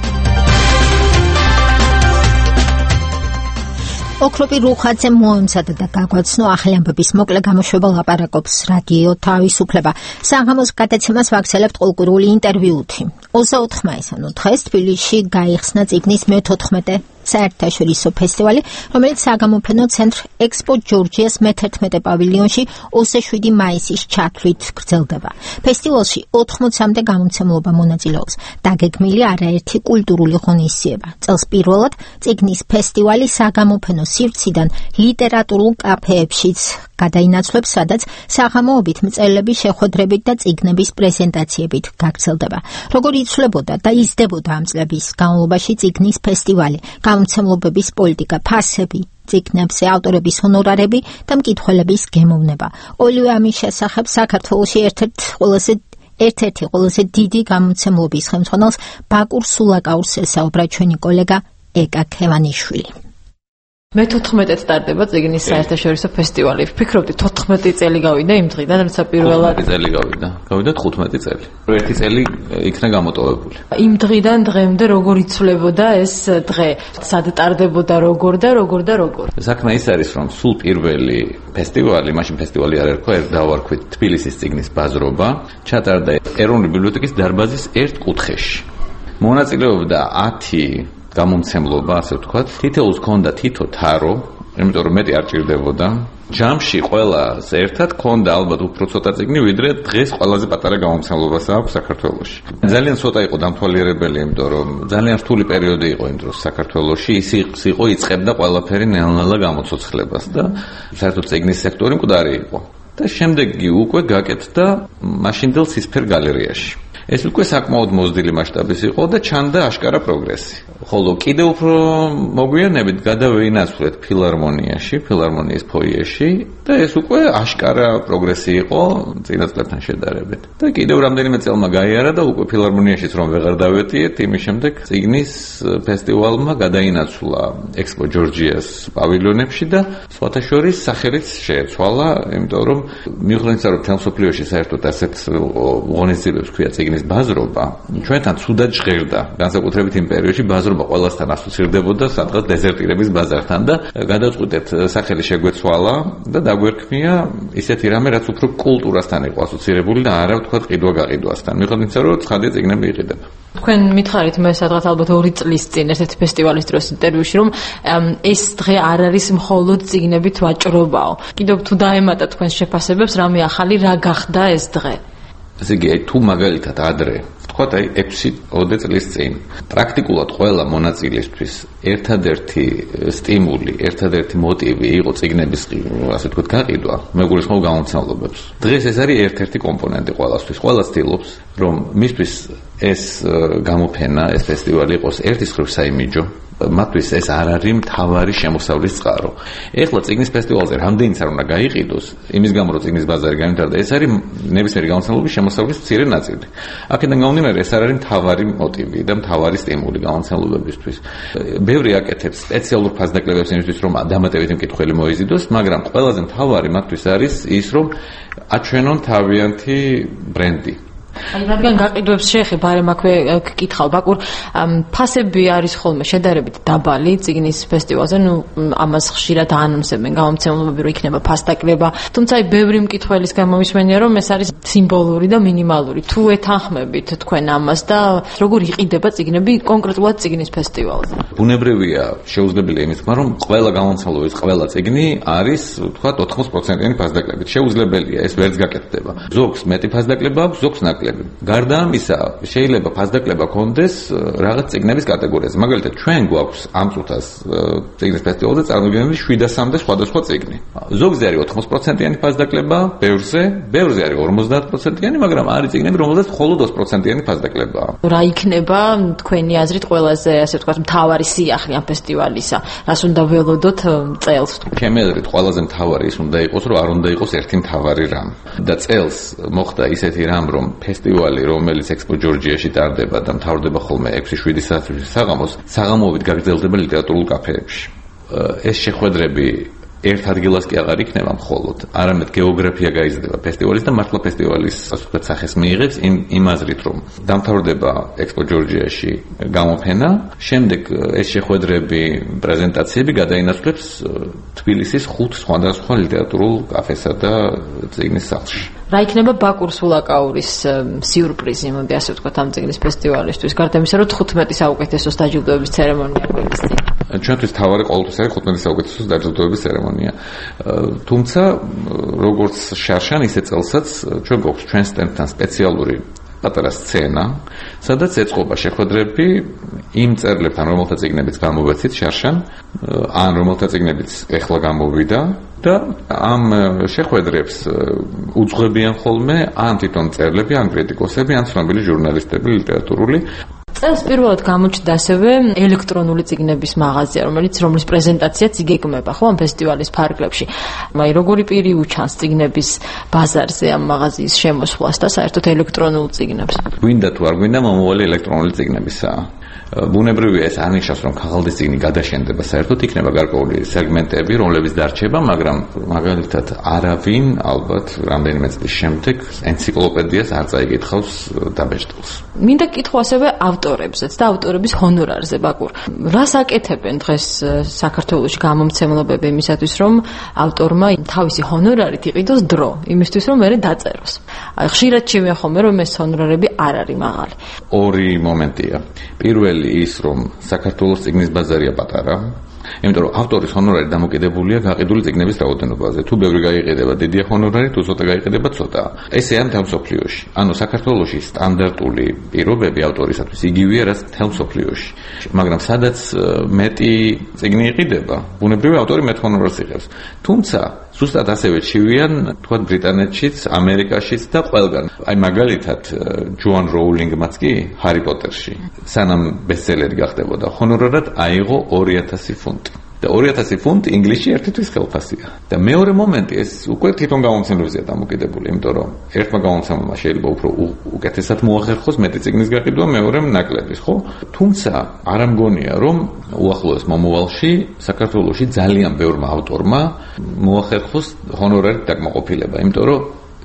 Speaker 1: ოქრობი რუხაძე მოემზადა და გაგვაცნო ახალი ამბების მოკლე გამოშვება ლაპარაკობს რადიო თავისუფლება. საღამოს გადაცემას ვაქცელებთ ყოლკვირული ინტერვიუთი. 24 მაისს, ანუ დღეს თბილისში გაიხსნა წიგნის მე-14 საერთაშორისო ფესტივალი, რომელიც საგამოფენო ცენტრ ექსპო ჯორჯიას მე-11 პავილიონში 27 მაისის ჩათვლით გრძელდება. ფესტივალში 80-მდე გამომცემლობა მონაწილეობს. დაგეგმილი არაერთი კულტურული ღონისძიება. წელს პირველად წიგნის ფესტივალი საგამოფენო სივრციდან ლიტერატურულ კაფეებშიც გადაინაცვლებს, სადაც საღამოობით მწერლების შეხვედრებით და წიგნების პრეზენტაციებით გაგრძელდება. როგორ იცვლებოდა და იზრდებოდა ამ წლების განმავლობაში წიგნის ფესტივალი, გამომცემლობების პოლიტიკა, ფასები, წიგნებზე ავტორების ჰონორარები და მკითხველების გემოვნება. ორივე ამის შესახებ საქართველოში ერთ-ერთი ყველაზე დიდი გამომცემლობის ხელმძღვანელს ბაკურ სულაკაურს ესაუბრა ჩვენი კოლეგა ეკა ქევანიშვილი.
Speaker 12: მე-14-ით სტარტდება წიგნის საერთაშორისო ფესტივალი. ვფიქრობდი 14 წელი გავიდა იმ დღიდან, როცა პირველად
Speaker 7: 15 წელი გავიდა. გავიდა 15 წელი. ერთი წელი იქნა გამოტოვებული.
Speaker 12: იმ დღიდან დღემდე როგორ იცვლებოდა ეს დღე? სად ტარდებოდა, როგორ.
Speaker 7: საქმე ის არის, რომ სულ პირველი ფესტივალი, მაშინ ფესტივალი არ ერქვა, დავარქვით თბილისის წიგნის ბაზრობა, ჩატარდა ეროვნული ბიბლიოთეკის დარბაზის ერთ კუთხეში. მონაწილეობდა 10 გამომცემლობა, ასე ვთქვათ, თითოეულს ჰქონდა თითო თარო, იმიტომ რომ მეტი არ ჭირდებოდა. ჯამში ყველას ერთად ჰქონდა ალბათ უფრო ცოტა წიგნი, ვიდრე დღეს ყველაზე პატარა გამომცემლობას აქვს საქართველოში. ძალიან ცოტა იყო დამთვალიერებელი, იმიტომ რომ ძალიან რთული პერიოდი იყო იმ დროს საქართველოში, ის იყო იწყებდა ყველაფერი ნელ-ნელა გამოცოცხლებას და საერთოდ წიგნის სექტორი მკვდარი იყო. და შემდეგი უკვე გაკეთდა მაშინდელ ცისფერ გალერეაში. ეს უკვე საკმაოდ მოზრდილი მასშტაბის იყო და ჩანდა აშკარა პროგრესი. ხოლო კიდევ უფრო მოგვიანებით გადავინაცვლეთ ფილარმონიაში, ფილარმონიის ფოიეში და ეს უკვე აშკარა პროგრესი იყო წინა წლებთან შედარებით. და კიდევ რამდენიმე წელმა გაიარა და უკვე ფილარმონიაშიც რომ ვეღარ დავეტიეთ, იმის შემდეგ წიგნის ფესტივალმა გადაინაცვლა ექსპო ჯორჯიას პავილიონებში და სხვათა შორის სახელიც შეეცვალა, იმიტომ რომ მიუხედავად იმისა, რომ მთელ მსოფლიოში საერთოდ ასეთ ღონისძიებებს ქვია წიგნის წიგნის ბაზრობა ჩვენთან ცუდად ჟღერდა. განსაკუთრებით იმ პერიოდში ბაზრობა ყველასთან ასოცირდებოდა სადღაც დეზერტირების ბაზართან და გადაწყვეტეთ სახელი შეგვეცვალა და დაგვერქმია ისეთი რამე, რაც უფრო კულტურასთან იყო ასოცირებული და არა ვთქვათ ყიდვა-გაყიდვასთან. მიუხედავად იმისა, რომ ცხადია წიგნები იყიდება.
Speaker 12: თქვენ მითხარით მე სადღაც ალბათ 2 წლის წინ ერთ-ერთი ფესტივალის დროს ინტერვიუში რომ ეს დღე არ არის მხოლოდ წიგნებით ვაჭრობაო. კიდევ თუ დაემატა თქვენს შეფასებებს, რამე ახალი რა გახდა ეს დღე?
Speaker 7: ესე იგი, თუ მაგალითად ადრე, ვთქვათ, 6-20 წლის წინ, პრაქტიკულად ყველა მონაწილისთვის ერთადერთი სტიმული, ერთადერთი მოტივი იყო წიგნების, ასე ვთქვათ, გაყიდვა, მეგულისხმობ გამომცემლობებს. დღეს ეს არის ერთ-ერთი კომპონენტი ყველასთვის. ყველა ცდილობს, რომ მისთვის ეს გამოფენა, ეს ფესტივალი იყოს ერთის მხრივ საიმიჯო, მათთვის ეს არ არის მთავარი შემოსავლის წყარო. ეხლა წიგნის ფესტივალზე რამდენიც არ უნდა გაიყიდოს, იმის გამო რომ წიგნის ბაზარი განვითარდა, ეს არის ნებისმიერი გამოცემლობის შემოსავლის მცირე ნაწილი. აქედან გამომდინარე, ეს არ არის მთავარი მოტივი და მთავარი სტიმული გამოცემლებებისთვის. ბევრი აკეთებს სპეციალურ ფასდაკლებებს იმისთვის, რომ დამატებითი მკითხველი მოიზიდოს, მაგრამ ყველაზე მთავარი მათთვის არის ის, რომ აჩვენონ თავიანთი ბრენდი.
Speaker 12: რადგან გაყიდვებს შეეხება, არემ აქვე გკითხავ, ბაკურ, ფასები არის ხოლმე შედარებით დაბალი წიგნის ფესტივალზე, ამას ხშირად აანონსებენ გამომცემლობები, რომ იქნება ფასდაკლება, თუმცა ბევრი მკითხველის გამომისმენია, რომ ეს არის სიმბოლური და მინიმალური. თუ ეთანხმებით თქვენ ამას და როგორ იყიდება წიგნები კონკრეტულად წიგნის ფესტივალზე?
Speaker 7: ბუნებრივია, შეუძლებელია იმის თქმა, რომ ყველა გამომცემლობის ყველა წიგნი არის, ვთქვათ, 80%-იანი ფასდაკლებით. შეუძლებელია, ეს ვერც გაკეთდება. ზოგს მეტი ფასდაკლება აქვს, ზოგს ნაკლები. გარდა ამისა, შეიძლება ფასდაკლება კონდეს რაღაც წიგნების კატეგორიაზე. მაგალითად, ჩვენ გვაქვს ამ წუთას წიგნის ფესტივალზე წარმოდგენილი 700-მდე სხვადასხვა წიგნი. ზოგზე არის 80%-იანი ფასდაკლება, ბევრზე არის 50%-იანი, მაგრამ არის წიგნები, რომელზეც მხოლოდ 20%-იანი ფასდაკლებაა.
Speaker 12: რა იქნება თქვენი აზრით ყველაზე, ასე ვთქვათ, მთავარი სიახლე ამ ფესტივალისა? რას უნდა ველოდოთ წელს?
Speaker 7: ჩემი აზრით, ყველაზე მთავარი ის უნდა იყოს, რომ არ უნდა იყოს ერთი მთავარი რამ. და წელს მოხდა ისეთი რამ, რომ ფესტივალი, რომელიც ექსპო ჯორჯიაში ტარდება და მთავრდება ხოლმე 6-7 საათის საღამოობით გაგრძელდება ლიტერატურულ კაფეებში. ეს შეხვედრები ერთ ადგილას კი აღარ იქნება მხოლოდ, არამედ გეოგრაფია გაიზრდება ფესტივალის და მართლა ფესტივალის, ასე ვთქვათ, სახეს მიიღებს იმ აზრით, რომ დამთავრდება ექსპო ჯორჯიაში გამოფენა, შემდეგ ეს შეხვედრები, პრეზენტაციები გადაინაცვლებს თბილისის 5 სხვადასხვა ლიტერატურულ კაფესა და წიგნის სახლში.
Speaker 12: რა იქნება ბაკურ სულაკაურის სიურპრიზი, მოდი ასე ვთქვათ, ამ წიგნის ფესტივალისთვის, გარდა იმისა, რომ 15 საუკეთესოს დაჯილდოების ცერემონია გვექს წინ.
Speaker 7: ჩვენთვის თავარი ყოველთვის არის 15 საუკეთესოს დაჯილდოების ცერემონია. თუმცა, როგორც შარშან, ისე წელსაც ჩვენ გვაქვს ჩვენ სტენდთან სპეციალური პატარა სცენა, სადაც ეწყობა შეხვედრები იმ მწერლებთან, რომელთა წიგნებიც გამოვეცით შარშან, ან რომელთა წიგნებიც ეხლა გამოვიდა და ამ შეხვედრებს უძღვებიან ხოლმე ან თვითონ მწერლები, ან კრიტიკოსები, ან ცნობილი ჟურნალისტები ლიტერატურული.
Speaker 12: წელს პირველად გამოჩნდა ასევე ელექტრონული წიგნების მაღაზია, რომლის პრეზენტაციაც იგეგმება, ხო, ამ ფესტივალის ფარგლებში. აი, როგორი პირი უჩანს წიგნების ბაზარზე ამ მაღაზიის შემოსვლას და საერთოდ ელექტრონულ წიგნებს?
Speaker 7: გვინდა თუ არ გვინდა, მომავალი ელექტრონული წიგნებისაა. ბუნებრივია ეს არნიშნავს, რომ ქაღალდის წიგნი გადაშენდება, საერთოდ იქნება გარკვეული სეგმენტები, რომლებიც დარჩება, მაგრამ მაგალითად არავინ ალბათ რამდენიმე წლის შემდეგ ენციკლოპედიას არ წაიკითხავს დაბეჭდილს.
Speaker 12: მინდა გკითხო ასევე ავტორებზეც და ავტორების ჰონორარზე, ბაკურ. რას აკეთებენ დღეს საქართველოში გამომცემლობები იმისათვის, რომ ავტორმა თავისი ჰონორარით იყიდოს დრო, იმისთვის რომ მერე დაწეროს. აი, ხშირად შევია ხოლმე, რომ ეს ჰონორარები არ არის მაღალი.
Speaker 7: ორი მომენტია. პირველი ის, რომ საქართველოს წიგნის ბაზარია პატარა, იმიტომ რომ ავტორის ჰონორარი დამოკიდებულია გაყიდული წიგნების რაოდენობაზე. თუ ბევრი გაიყიდება, დიდია ჰონორარი, თუ ცოტა გაიყიდება, ცოტაა. ესეა მთელ მსოფლიოში. ანუ საქართველოში სტანდარტული პირობები ავტორისათვის იგივეა, რაც მთელ მსოფლიოში. მაგრამ სადაც მეტი წიგნი იყიდება, ბუნებრივია ავტორი მეტ ჰონორარს იღებს. თუმცა ზუსტად ასევე ჩივიან, თქვათ, ბრიტანეთშიც, ამერიკაშიც და ყველგან. აი, მაგალითად, ჯოან როულინგმაც კი ჰარი პოტერში, სანამ ბესტსელერი გახდებოდა, ჰონორარად აიღო 2000 ფუნტი. და 2000 ფუნტი ინგლისში ერთი თვის ხელფასია. და მეორე მომენტი, ეს უკვე თვითონ გამომცემლებზეა დამოკიდებული, იმიტომ რომ ერთმა გამომცემლებმა შეიძლება უფრო უკეთესად მოახერხოს მეტი წიგნის გაყიდვა, მეორემ ნაკლების, ხო? თუმცა არ ამგონია, რომ უახლოეს მომავალში საქართველოში ძალიან ბევრმა ავტორმა მოახერხოს ჰონორარით დაკმაყოფილება, იმიტომ რომ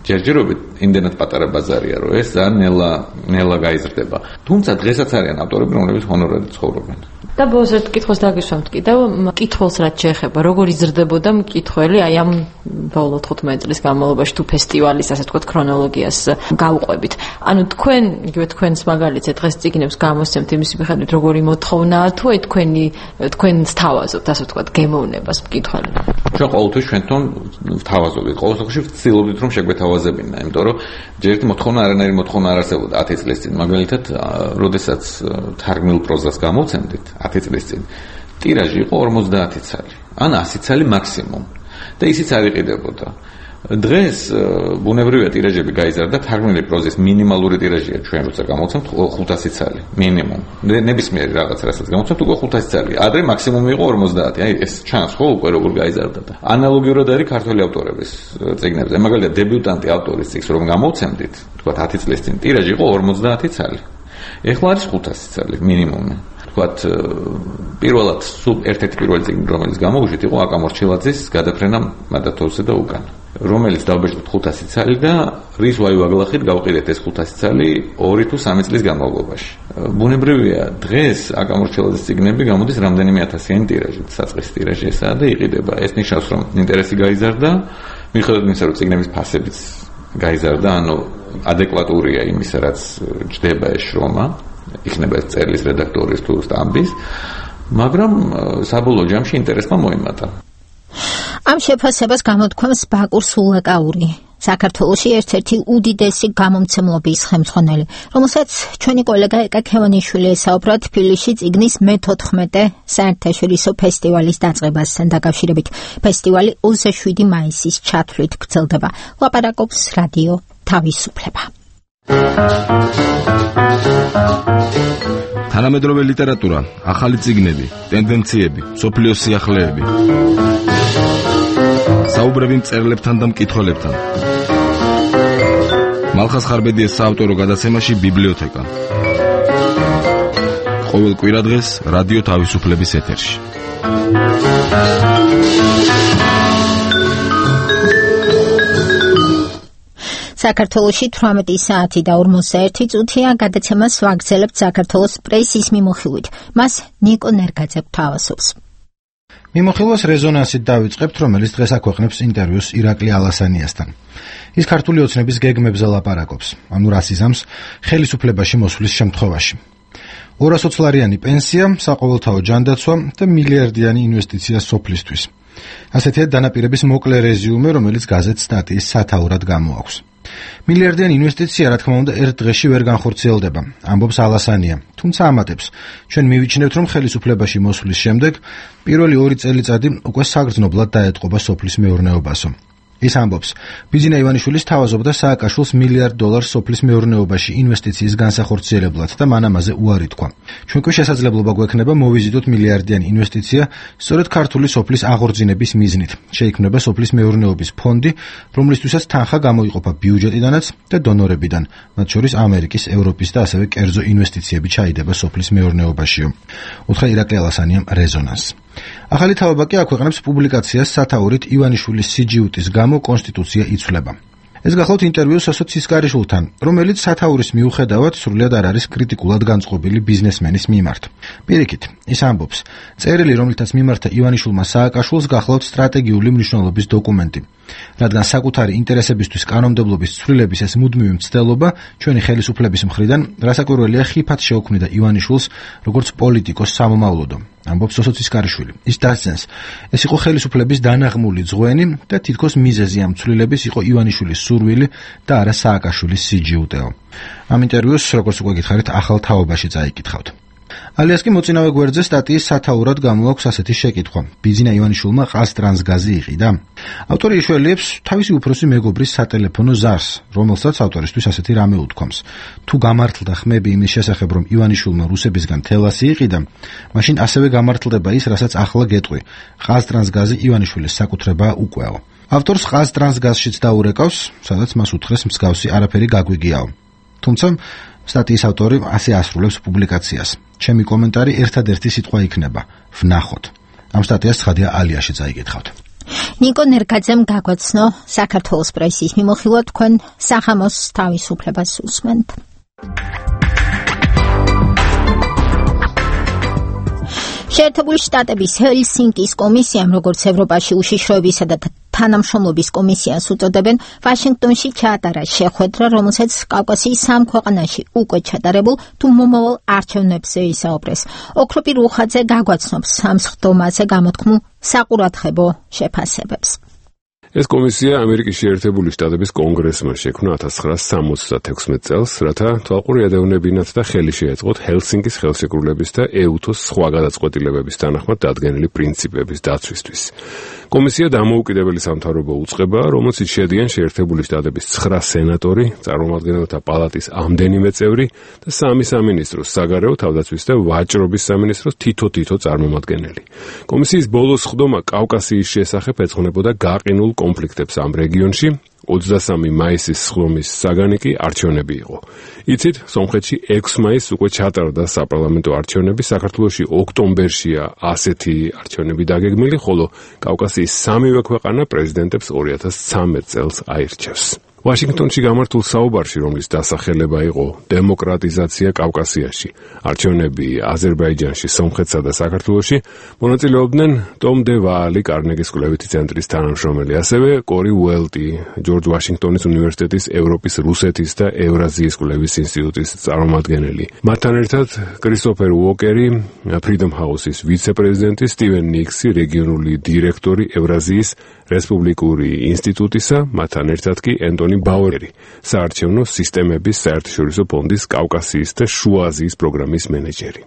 Speaker 7: ჯერჯერობით იმდენად პატარა ბაზარია, რომ ეს ძალიან ნელა გაიზრდება. თუმცა დღესაც არიან ავტორები, რომლებიც ჰონორარით ცხოვრობენ.
Speaker 12: და ბოლოს ერთ კითხვას დაგისვამთ კიდევ, კითხულს რაც შეეხება, როგორ იზრდებოდა მკითხველი აი ამ ბოლო 15 წლის განმავლობაში თუ ფესტივალის, ასე ვთქვათ, ქრონოლოგიას გავყვებით. ანუ თქვენს მაგალითზე დღეს წიგნებს გამოსცემთ იმის მიხედვით, როგორი მოთხოვნაა თუ აი თქვენს თავაზობთ, ასე ვთქვათ, გემოვნებას მკითხველი.
Speaker 7: ჩვენ ყოველთვის ჩვენთან ვთავაზობთ, ყოველ შემთხვევაში ვცდილობთ რომ შეგვეთავაზებინა, იმიტომ რომ ჯერ ერთი მოთხოვნა არანაირი მოთხოვნა არ არსებობდა 10 წლის წინ. მაგალითად, როდესაც თარგმნილ პროზას გამოვცემდით 10 წლის წინ, ტირაჟი იყო 50 ცალი, ან 100 ცალი მაქსიმუმ. და ისიც არ იყიდებოდა. დღეს ბუნებრივია ტირაჟები გაიზარდა, თარგმნილი პროზის მინიმალური ტირაჟია ჩვენ როცა გამოვცემთ 500 ცალი მინიმუმ. ნებისმიერი რაღაც რასაც გამოვცემთ უკვე 500 ცალი. ადრე მაქსიმუმი იყო 50. აი ეს ჩანს ხო უკვე როგორ გაიზარდა და ანალოგიურად არის ქართველი ავტორების წიგნებზე. მაგალითად დებიუტანტი ავტორის წიგნს რომ გამოვცემდით, თქვა 10 წლის წინ ტირაჟი იყო 50 ცალი. ეხლა არის 500 ცალი მინიმუმი. თქვათ პირველად ერთ-ერთი პირველი წიგნი რომელიც გამოვიშვით იყო აკა მორჩილაძის გადაფრენა მადათოვზე და უკან, რომელიც დავბეჭდით 500 ცალი და რის ვაივაგლახით გავყიდეთ ეს 500 ცალი 2 თუ 3 წლის განმავლობაში. ბუნებრივია დღეს აკა მორჩილაძის წიგნები გამოდის რამდენიმე ათასიანი ტირაჟით, საწყის ტირაჟი ესაა და იყიდება. ეს ნიშნავს რომ ინტერესი გაიზარდა, მიუხედავად იმისა რომ წიგნების ფასებიც გაიზარდა, ანუ ადეკვატურია იმისა რაც ჯდება ეს შრომა, იქნება ეს წერლის რედაქტორის თუ სტამბის, მაგრამ საბოლოო ჯამში ინტერესმა მოიმატა.
Speaker 1: ამ შეფასებას გამოთქვამს ბაკურ სულაკაური, საქართველოში ერთ-ერთი უდიდესი გამომცემლობის ხელმძღვანელი, რომელსაც ჩვენი კოლეგა ეკა ქევანიშვილი ესაუბრა თბილისში წიგნის მე-14 საერთაშორისო ფესტივალის დაწყებასთან დაკავშირებით. ფესტივალი 27 მაისის ჩათვლით გრძელდება. ლაპარაკობს რადიო თავისუფლება.
Speaker 8: თანამედროვე ლიტერატურა, ახალი წიგნები, ტენდენციები, სოფლიოს სიახლეები. საუბრები მწერლებთან და მკითხველებთან. მალხას ხარბედიას საავტორო გადაცემაში ბიბლიოთეკა. ყოველ კვირადღეს რადიო თავისუფლების ეთერში.
Speaker 1: საქართველოში 18 საათი და 41 წუთია გადაცემას ვაგრძელებთ საქართველოს პრესის მიმოხილვით. მას ნიკო ნერგაძე გვთავაზობს.
Speaker 9: მიმოხილვას რეზონანსით დავიწყებთ, რომელიც დღეს აქვეყნებს ინტერვიუს ირაკლი ალასანიასთან. ის ქართული ოცნების გეგმებზე ლაპარაკობს, ანუ რას იზამს ხელისუფლებაში მოსვლის შემთხვევაში. 220 ლარიანი პენსია, საყოველთაო ჯანდაცვა და მილიარდიანი ინვესტიცია სოფლისთვის. ასეთია დანაპირების მოკლე რეზიუმე, რომელიც გაზეთ სტატიის სათაურად გამოაქვს. მილიარდიანი ინვესტიცია, რა თქმა უნდა, ერთ დღეში ვერ განხორციელდება, ამბობს ალასანია. თუმცა ამატებს, ჩვენ მივიჩნევთ, რომ ხელისუფლებაში მოსვლის შემდეგ პირველი 2 წელიწადი უკვე საგრძნობლად დაეტყობა სოფლის მეურნეობასო. ის ამბობს, ბიძინა ივანიშვილის თავაზობდა სააკაშვილს $1 მილიარდ სოფლის მეურნეობაში ინვესტიციის განსახორციელებლად და მან ამაზე უარი თქვა. ჩვენ კი შესაძლებლობა გვექნება მოვიზიდოთ მილიარდიანი ინვესტიცია სწორედ ქართული სოფლის აღორძინების მიზნით. შეიქმნება სოფლის მეურნეობის ფონდი, რომლისთვისაც თანხა გამოიყოფა ბიუჯეტიდანაც და დონორებიდან, მათ შორის ამერიკის, ევროპის და ასევე კერძო ინვესტიციები ჩაიდება სოფლის მეურნეობაშიო. უთხრა ირაკლი ალასანიამ რეზონანსს. ახალი თავობა კი აქვეყნებს პუბლიკაციას სათაურით ივანიშვილის სიჯიუტის გამო კონსტიტუცია იცვლება. ეს გახლავთ ინტერვიუ სოსო ცისკარიშვილთან, რომელიც სათაურის მიუხედავად სრულად არ არის კრიტიკულად განწყობილი ბიზნესმენის მიმართ. პირიქით, ის ამბობს, წერილი, რომლითაც მიმართა ივანიშვილმა სააკაშვილს, გახლავთ სტრატეგიული მნიშვნელობის დოკუმენტი. რადგან საკუთარი ინტერესებისთვის კანონმდებლობის ცვლილების ეს მუდმივი მცდელობა ჩვენი ხელისუფლების მხრიდან რასაკვირველია ხიფად შეუქმნიდა ივანიშვილს როგორც პოლიტიკოს სამომავლოდო. ამბობს სოსო ცისკარიშვილი. ის დასცენს, ეს იყო ხელისუფლების დანაღმული ძღვენი და თითქოს მიზეზი ამ ცვლილების იყო ივანიშვილის სურვილი და არა სააკაშვილის სიჯიუტეო. ამ ინტერვიუს, როგორც უკვე გითხარით, ახალ თაობაში წაიკითხავთ. ალიას კი მოწინავე გვერდზე სტატიის სათაურად გამოაქვს ასეთი შეკითხვა: ბიძინა ივანიშვილმა ყაზტრანსგაზი იყიდა? ავტორი იშველიებს თავისი უფროსი მეგობრის სატელეფონო ზარს, რომელსაც ავტორისთვის ასეთი რამე უთქვამს: თუ გამართლდა ხმები იმის შესახებ, რომ ივანიშვილმა რუსებისგან თელასი იყიდა, მაშინ ასევე გამართლდება ის, რასაც ახლა გეტყვი: ყაზტრანსგაზი ივანიშვილის საკუთრებაა უკვეო. ავტორს ყაზტრანსგაზშიც დაურეკავს, სადაც მას უთხრეს მსგავსი არაფერი გაგვიგიაო. თუმცა სტატიის ავტორი ასე ასრულებს პუბლიკაციას. ჩემი კომენტარი ერთადერთი სიტყვა იქნება: ვნახოთ. ამ სტატიას ცხადია ალიაში წაიკითხავთ.
Speaker 1: ნიკო ნერგაძემ გაგვაცნო საქართველოს პრესის მიმოხილვა თქვენ სახამოს თავისუფლებას უსმენთ. შეერთებული შტატების ჰელსინკის კომისიამ, როგორც ევროპაში უშიშროებისა და თანამშრომლობის კომისიას უწოდებენ, ვაშინგტონში ჩაატარა შეხვედრა, რომელსაც კავკასიის 3 ქვეყანაში უკვე ჩატარებულ თუ მომავალ არჩევნებზე ისაუბრეს. ოქროპი რუხაძე გაგვაცნობს ამ სხდომაზე გამოთქმულ საყურადღებო შეფასებებს.
Speaker 2: ეს კომისია ამერიკის შეერთებული შტატების კონგრესმა შექმნა 1976 წელს, რათა თვალყური ედევნებინათ და ხელი შეეწყოთ ჰელსინკის ხელშეკრულების და ეუთოს სხვა გადაწყვეტილებების თანახმად დადგენილი პრინციპების დაცვისთვის. კომისია დამოუკიდებელი სამთავრობო უწყება, რომელშიც შედიან შეერთებული შტატების 9 სენატორი, წარმომადგენელთა პალატის ამდენიმე წევრი და 3 სამინისტროს, საგარეო თავდაცვის და ვაჭრობის სამინისტროს თითო წარმომადგენელი. კომისიის ბოლო სხდომა კავკასიის შესახებ ეძღვნებოდა გაყინულ კონფლიქტებს ამ რეგიონში. 23 მაისის სხდომის საგანი კი არჩევნები იყო. იცით, სომხეთში 6 მაისს უკვე ჩატარდა საპარლამენტო არჩევნები, საქართველოში ოქტომბერშია ასეთი არჩევნები დაგეგმილი, ხოლო კავკასიის 3 ქვეყანა პრეზიდენტებს 2013 წელს აირჩევს. ვაშინგტონში გამართულ საუბარში, რომლის დასახელება იყო დემოკრატიზაცია კავკასიაში, არჩევნები აზერბაიჯანში, სომხეთსა და საქართველოში, მონაწილეობდნენ ტომ დე ვალი, კარნეგის კვლევითი ცენტრის თანამშრომელი, ასევე კორი უელტი, ჯორჯ ვაშინგტონის უნივერსიტეტის ევროპის, რუსეთის და ევრაზიის კვლევის ინსტიტუტის წარმომადგენელი. მათთან ერთად კრისტოფერ უოკერი, ფრიდომ ჰაუსის ვიცე-პრეზიდენტი, სტივენ ნიქსი, რეგიონული დირექტორი ევრაზიის რესპუბლიკური ინსტიტუტისა, მათთან ერთად კი ენტონი ბაუერი, საარჩევნო სისტემების საერთაშორისო ფონდის კავკასიის და შუა აზიის პროგრამის მენეჯერი.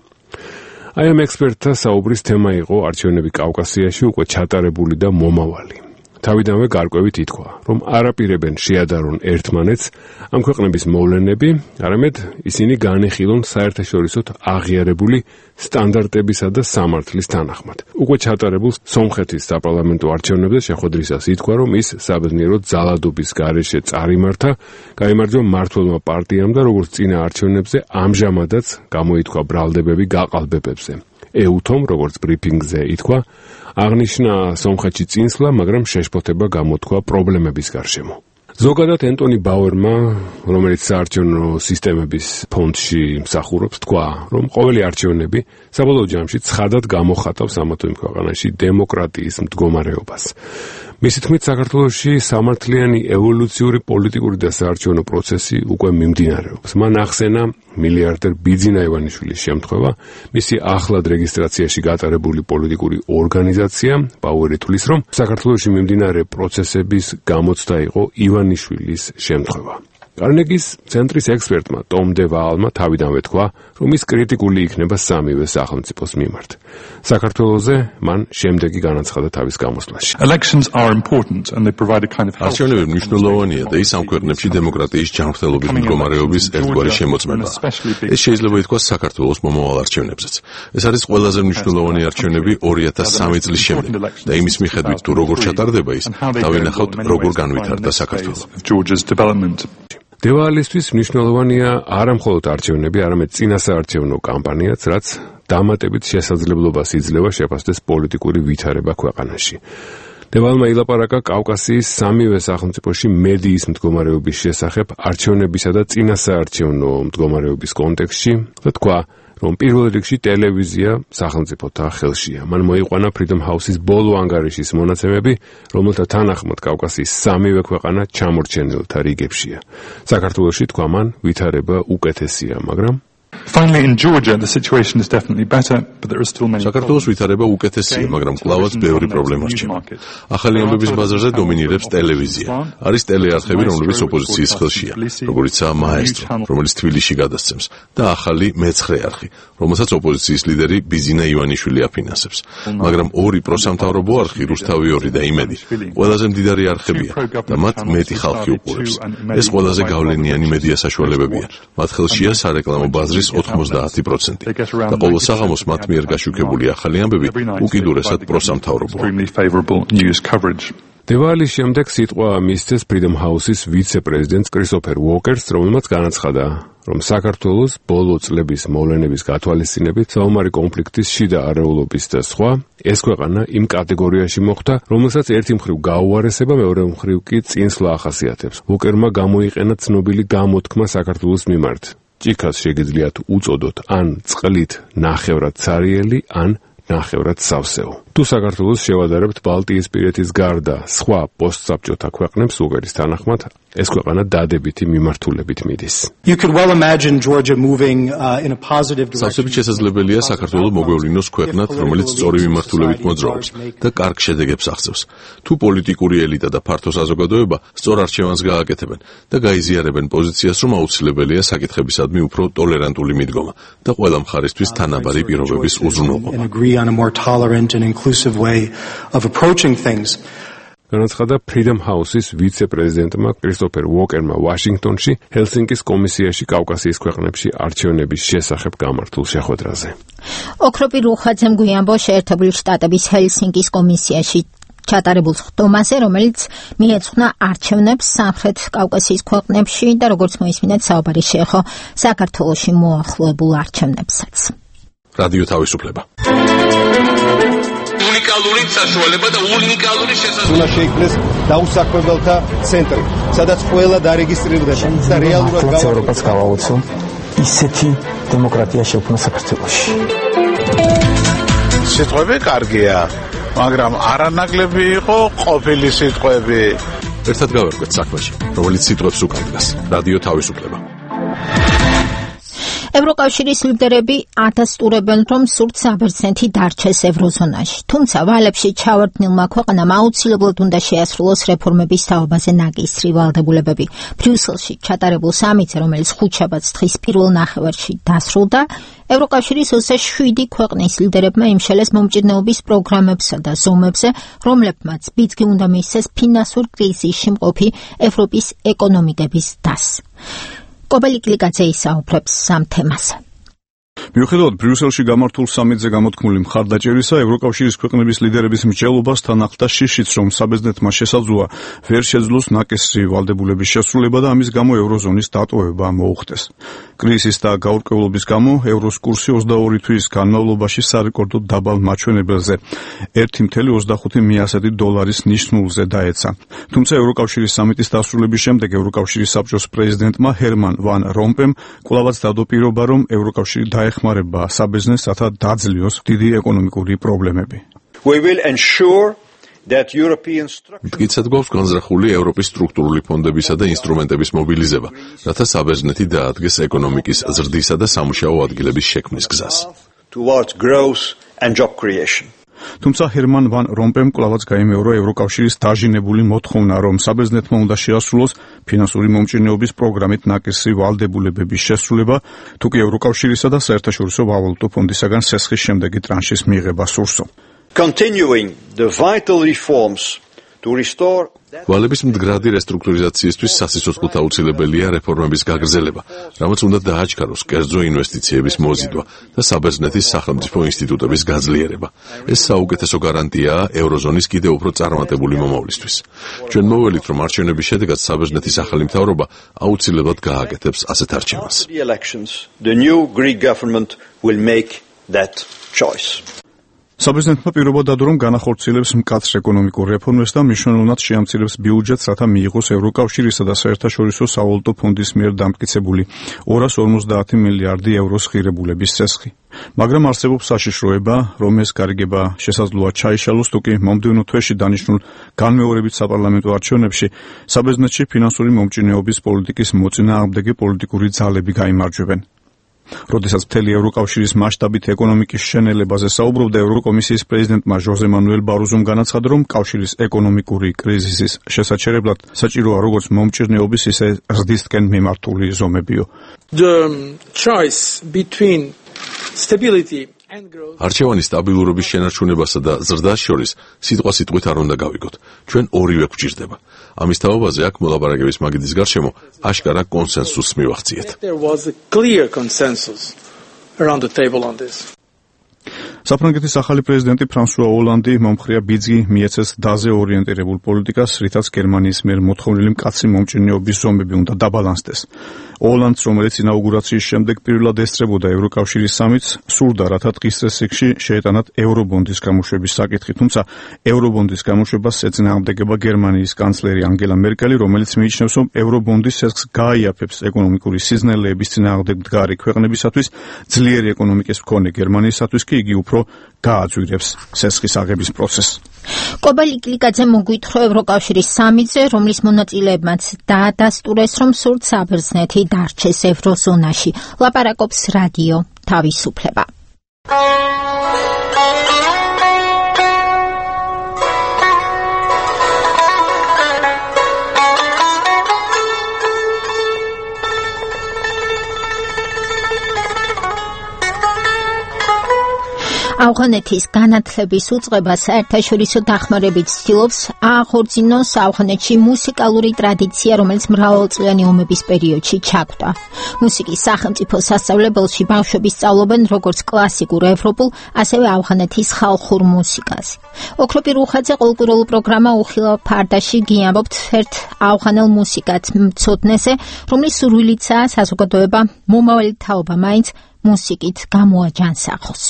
Speaker 2: აი ამ ექსპერტთა საუბრის თემა იყო არჩევნები კავკასიაში უკვე ჩატარებული და მომავალი. თავიდანვე გარკვევით ითქვა, რომ არ აპირებენ შეადარონ ერთმანეთს ამ ქვეყნების მოვლენები, არამედ ისინი განეხილონ საერთაშორისოდ აღიარებული სტანდარტებისა და სამართლის თანახმად. უკვე ჩატარებულ სომხეთის საპარლამენტო არჩევნებზე შეხვედრისას ითქვა, რომ ის საბედნიერო ძალადობის გარეშე წარიმართა, გაიმარჯვა მმართველმა პარტიამ და როგორც წინა არჩევნებზე ამჟამადაც გამოითქვა ბრალდებები გაყალბებებზე. ეუთომ, როგორც ბრიფინგზე ითქვა, აღნიშნა სომხეთში წინსვლა, მაგრამ შეშფოთება გამოთქვა პრობლემების გარშემო. ზოგადად ენტონი ბაუერმა, რომელიც საარჩევნო სისტემების ფონდში მსახურობს, თქვა, რომ ყოველი არჩევნები საბოლოო ჯამში ცხადად გამოხატავს ამა თუ იმ ქვეყანაში დემოკრატიის მდგომარეობას. მისი თქმით, საქართველოში სამართლიანი ევოლუციური პოლიტიკური და საარჩევნო პროცესი უკვე მიმდინარეობს. მან ახსენა მილიარდერ ბიძინა ივანიშვილის შემთხვევა, მისი ახლად რეგისტრაციაში გატარებული პოლიტიკური ორგანიზაცია, ბაუერი თვლის, რომ საქართველოში მიმდინარე პროცესების გამოცდა იყო ივანიშვილის შემთხვევა. კარნეგის ცენტრის ექსპერტმა ტომ დე ვალმა თავიდანვე თქვა, რომ ის კრიტიკული იქნება სამივე სახელმწიფოს მიმართ. საქართველოზე მან შემდეგი განაცხადა თავის გამოსვლაში.
Speaker 4: არჩევნები მნიშვნელოვანია და ის ამ ქვეყნებში დემოკრატიის ჯანმრთელობის მდგომარეობის ერთგვარი შემოწმება. ეს შეიძლება ითქვას საქართველოს მომავალ არჩევნებზეც. ეს არის ყველაზე მნიშვნელოვანი არჩევნები 2003 წლის შემდეგ და იმის მიხედვით თუ როგორ ჩატარდება ის, დავინახავთ როგორ განვითარდა საქართველო. დევალისთვის მნიშვნელოვანია არა მხოლოდ არჩევნები, არამედ წინასაარჩევნო კამპანიაც, რაც დამატებით შესაძლებლობას იძლევა შეფასდეს პოლიტიკური ვითარება ქვეყანაში. დევალმა ილაპარაკა კავკასიის სამივე სახელმწიფოში მედიის მდგომარეობის შესახებ არჩევნებისა და წინასაარჩევნო მდგომარეობის კონტექსტში და თქვა, რომ პირველ რიგში ტელევიზია სახელმწიფოთა ხელშია. მან მოიყვანა ფრიდომ ჰაუსის ბოლო ანგარიშის მონაცემები, რომელთა თანახმად კავკასიის სამივე ქვეყანა ჩამორჩენილთა რიგებშია. საქართველოში, თქვა მან, ვითარება უკეთესია, მაგრამ საქართველოს ვითარება უკეთესია, მაგრამ კვლავაც ბევრი პრობლემა რჩება. ახალი ამბების ბაზარზე დომინირებს ტელევიზია. არის ტელეარხები, რომლებიც ოპოზიციის ხელშია, როგორიცაა მაესტრო, რომელიც თბილისში გადასცემს, და ახალი მეცხრე არხი, რომელსაც ოპოზიციის ლიდერი ბიძინა ივანიშვილი აფინანსებს. მაგრამ ორი პროსამთავრობო არხი, რუსთავი 2 და იმედი, ყველაზე მდიდარი არხებია და მათ მეტი ხალხი უყურებს. ეს ყველაზე გავლენიანი მედია საშუალებებია. მათ ხელშია სარეკლამო ბაზრი აზრის 90%. და ყოველ საღამოს მათ მიერ გაშუქებული ახალი ამბები უკიდურესად პროსამთავრობოა.
Speaker 2: დევალის შემდეგ სიტყვა მისცეს Freedom House-ის ვიცე-პრეზიდენტს კრისტოფერ უოკერს, რომელმაც განაცხადა, რომ საქართველოს ბოლო წლების მოვლენების გათვალისწინებით საომარი კონფლიქტის შიდა არეულობის და სხვა ეს ქვეყანა იმ კატეგორიაში მოხვდა, რომელსაც ერთი მხრივ გაუარესება, მეორე მხრივ კი წინსვლა ახასიათებს. უოკერმა გამოიყენა ცნობილი გამოთქმა საქართველოს მიმართ. ჭიქას შეგიძლიათ უწოდოთ ან წყლით ნახევრად ცარიელი, ან ნახევრად სავსეო. თუ საქართველოს შევადარებთ ბალტიისპირეთის გარდა სხვა პოსტსაბჭოთა ქვეყნებს, უგერის თანახმად, ეს ქვეყანა დადებითი მიმართულებით მიდის.
Speaker 4: სავსებით შესაძლებელია საქართველოს მოგვევლინოს ქვეყნად, რომელიც სწორი მიმართულებით მოძრაობს და კარგ შედეგებს აღწევს. თუ პოლიტიკური ელიტა და ფართო საზოგადოება სწორ არჩევანს გააკეთებენ და გაიზიარებენ პოზიციას, რომ აუცილებელია საკითხებისადმი უფრო ტოლერანტული მიდგომა და ყველა მხარისთვის თანაბარი პირობების უზრუნველყოფა.
Speaker 2: განაცხადა Freedom House-ის ვიცე-პრეზიდენტმა კრისტოფერ უოკერმა ვაშინგტონში ჰელსინკის კომისიაში კავკასიის ქვეყნებში არჩევნების შესახებ გამართულ შეხვედრაზე.
Speaker 1: ოქროპი რუხაძემ გვიანბო შეერთებული შტატების ჰელსინკის კომისიაში ჩატარებულ ხდომაზე, რომელიც მიეძღვნა არჩევნებს სამხრეთ კავკასიის ქვეყნებში და როგორც მოისმინეთ, საუბარი შეეხო საქართველოში მოახლოებულ არჩევნებსაც.
Speaker 4: რადიო თავისუფლება.
Speaker 6: უნიკალური საშუალება და უნიკალური შესაძლებლობა შეიქმნეს დაუსაქმებელთა ცენტრი, სადაც ყველა დარეგისტრირდება და რეალურად
Speaker 10: ევროპას გავაუწო ისეთი დემოკრატია შექმნა საქართველოში.
Speaker 6: სიტყვები კარგია, მაგრამ არანაკლები იყო ყოფილი სიტყვები.
Speaker 4: ერთად გავერკვეთ საქმეში, რომელიც სიტყვებს უკავშირდება. რადიო თავისუფლება.
Speaker 1: ევროკავშირის ლიდერები ადასტურებენ, რომ სურთ საბერძნეთი დარჩეს ევროზონაში. თუმცა ვალებში ჩავარდნილმა ქვეყანამ აუცილებლად უნდა შეასრულოს რეფორმების თაობაზე ნაკისრი ვალდებულებები. ბრიუსელში ჩატარებულ სამიტზე, რომელიც ხუთშაბათს თხის პირველ ნახევარში დასრულდა, ევროკავშირის 27 ქვეყნის ლიდერებმა იმშელეს მომჭირნეობის პროგრამებსა და ზომებზე, რომლებმაც ბიძგი უნდა მისცეს ფინანსურ კრიზისში მყოფი ევროპის ეკონომიკების დასს. კობელი კლიკაძე ისაუბრებს ამ თემაზე.
Speaker 23: მიუხედავად ბრიუსელში გამართულ სამიტზე გამოთქმული მხარდაჭერისა, ევროკავშირის ქვეყნების ლიდერების მსჯელობას თან ახლდა შიშიც, რომ საბერძნეთმა შესაძლოა ვერ შეძლოს ნაკისრი ვალდებულების შესრულება და ამის გამო ევროზონის დატოვება მოუხდეს. კრიზისის და გაურკვევლობის გამო ევროს კურსი 22 თვის განმავლობაში სარეკორდოდ დაბალ მაჩვენებელზე 1.25 დოლარის ნიშნულზე დაეცა. თუმცა ევროკავშირის სამიტის დასრულების შემდეგ ევროკავშირის საბჭოს პრეზიდენტმა ჰერმან ვან რომპემ კვლავაც დადო პირობა, რომ ევროკავშირი დაეხმარება საბერძნეთს, რათა დაძლიოს დიდი ეკონომიკური პრობლემები.
Speaker 4: მტკიცედ გვაქვს განზრახული ევროპის სტრუქტურული ფონდებისა და ინსტრუმენტების მობილიზება, რათა საბერძნეთი დაადგეს ეკონომიკის ზრდისა და სამუშაო ადგილების შექმნის გზას.
Speaker 23: თუმცა ჰერმან ვან რომპემ კვლავაც გაიმეორა ევროკავშირის დაჟინებული მოთხოვნა, რომ საბერძნეთმა უნდა შეასრულოს ფინანსური მომჭირნეობის პროგრამით ნაკისრი ვალდებულებების შესრულება, თუკი ევროკავშირისა და საერთაშორისო ვალუტო ფონდისაგან სესხის შემდეგი ტრანშის მიღება სურსო.
Speaker 4: ვალების მდგრადი რესტრუქტურიზაციისთვის სასიცოცხლოდ აუცილებელია რეფორმების გაგრძელება, რამაც უნდა დააჩქაროს კერძო ინვესტიციების მოზიდვა და საბერძნეთის სახელმწიფო ინსტიტუტების გაძლიერება. ეს საუკეთესო გარანტიაა ევროზონის კიდევ უფრო წარმატებული მომავლისთვის. ჩვენ მოველით, რომ არჩევნების შედეგად საბერძნეთის ახალი მთავრობა აუცილებლად გააკეთებს ასეთ არჩევანს.
Speaker 23: საბერძნეთმა პირობა დადო, რომ განახორციელებს მკაცრ ეკონომიკურ რეფორმებს და მნიშვნელოვნად შეამცირებს ბიუჯეტს, რათა მიიღოს ევროკავშირისა და საერთაშორისო სავალუტო ფონდის მიერ დამტკიცებული 250 მილიარდი ევროს ღირებულების სესხი. მაგრამ არსებობს საშიშროება, რომ ეს გარიგება შესაძლოა ჩაიშალოს, თუკი მომდევნო თვეში დანიშნულ განმეორებით საპარლამენტო არჩევნებში საბერძნეთში ფინანსური მომჭირნეობის პოლიტიკის მოწინააღმდეგე პოლიტიკური ძალები გაიმარჯვებენ. როდესაც მთელი ევროკავშირის მასშტაბით ეკონომიკის შენელებაზე საუბრობდა, ევროკომისიის პრეზიდენტმა ჟოზე მანუელ ბაროზომ განაცხადა, რომ კავშირის ეკონომიკური კრიზისის შესაჩერებლად საჭიროა როგორც მომჭირნეობის, ისე ზრდისკენ მიმართული ზომებიო.
Speaker 4: არჩევანის სტაბილურობის შენარჩუნებასა და ზრდას შორის სიტყვით არ უნდა გავიგოთ. ჩვენ ორივე გვჭირდება. ამის თაობაზე აქ მოლაპარაკების მაგიდის გარშემო აშკარა კონსენსუსს მივახციეთ.
Speaker 23: საფრანგეთის ახალი პრეზიდენტი ფრანსუა ოლანდი მომხრეა ბიძგი მიეცეს დაზე ორიენტირებულ პოლიტიკას, რითაც გერმანიის მიერ მოთხოვნილი მკაცრი მომჭირნეობის ზომები უნდა დაბალანსდეს. ოლანდს, რომელიც ინაუგურაციის შემდეგ პირველად ესწრებოდა ევროკავშირის სამიტს, სურდა, რათა დღის წესრიგში შეეტანათ ევრობონდის გამოშვების საკითხი, თუმცა ევრობონდის გამოშვებას ეწინააღმდეგება გერმანიის კანცლერი ანგელა მერკელი, რომელიც მიიჩნევს, რომ ევრობონდის ცეცხლს გააიაფებს ეკონომიკური სიზნელეების წინააღმდეგ მდგარი ქვეყნებისათვის, ძლიერი ეკონომიკის მქონე გერმანიისათვის კი იგი უფრო გააძვირებს ცეცხლის აღების პროცესს.
Speaker 1: კობალი კლიკაძე მოგვითხრა ევროკავშირის სამიტზე, რომლის მონაწილეებმაც დაადასტურეს, რომ სურთ საბერძნეთი დარჩეს ევროზონაში. ლაპარაკობს რადიო თავისუფლება. ავღანეთის განათლების უწყება საერთაშორისო დახმარებით ცდილობს აღორძინოს ავღანეთში მუსიკალური ტრადიცია, რომელიც მრავალწლიანი ომების პერიოდში ჩაგვდა. მუსიკის სახელმწიფო სასწავლებელში ბავშვები სწავლობენ როგორც კლასიკურ ევროპულ, ასევე ავღანეთის ხალხურ მუსიკას. ოქროპი რუხაძე ყოლკურულ პროგრამა უხილავ ფარდაში გიამბობთ ერთ ავღანელ მუსიკათ მცოდნეზე, რომლის სურვილიცაა საზოგადოება მომავალი თაობა მაინც მუსიკით გამოაჯანსაღოს.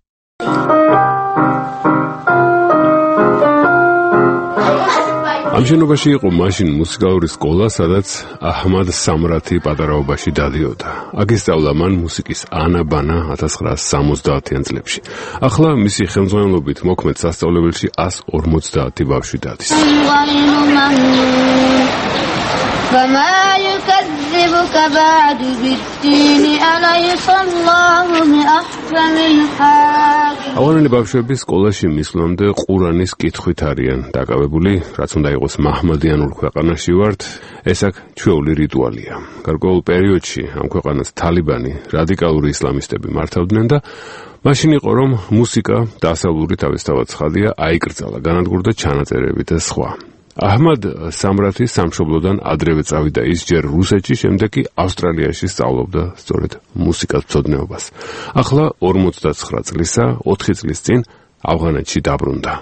Speaker 2: ამ შენობაში იყო მაშინ მუსიკალური სკოლა, სადაც აჰმად სამრათი პატარაობაში დადიოდა. აქ ისწავლა მან მუსიკის ანა-ბანა 1970-იან წლებში. ახლა მისი ხელმძღვანელობით მოქმედ სასწავლებელში 150 ბავშვი დადის. يكذبك بعد بالدين أليس الله بأحكم الحاكمين. ავანელი ბავშვები სკოლაში მისვლამდე ყურანის კითხვით არიან დაკავებული, რაც უნდა იყოს მაჰმადიანურ ქვეყანაში ვართ, ეს აქ ჩვეული რიტუალია. გარკვეულ პერიოდში ამ ქვეყანას თალიბანი, რადიკალური ისლამისტები მართავდნენ და მაშინ იყო რომ მუსიკა დასავლური თავისთავად ცხადია აიკრძალა, განადგურდა ჩანაწერები და სხვა. აჰმად სამრათი სამშობლოდან ადრევე წავიდა ის ჯერ რუსეთში, შემდეგ კი ავსტრალიაში სწავლობდა სწორედ მუსიკათმცოდნეობას. ახლა 49 წლისა, 4 წლის წინ ავღანეთში დაბრუნდა.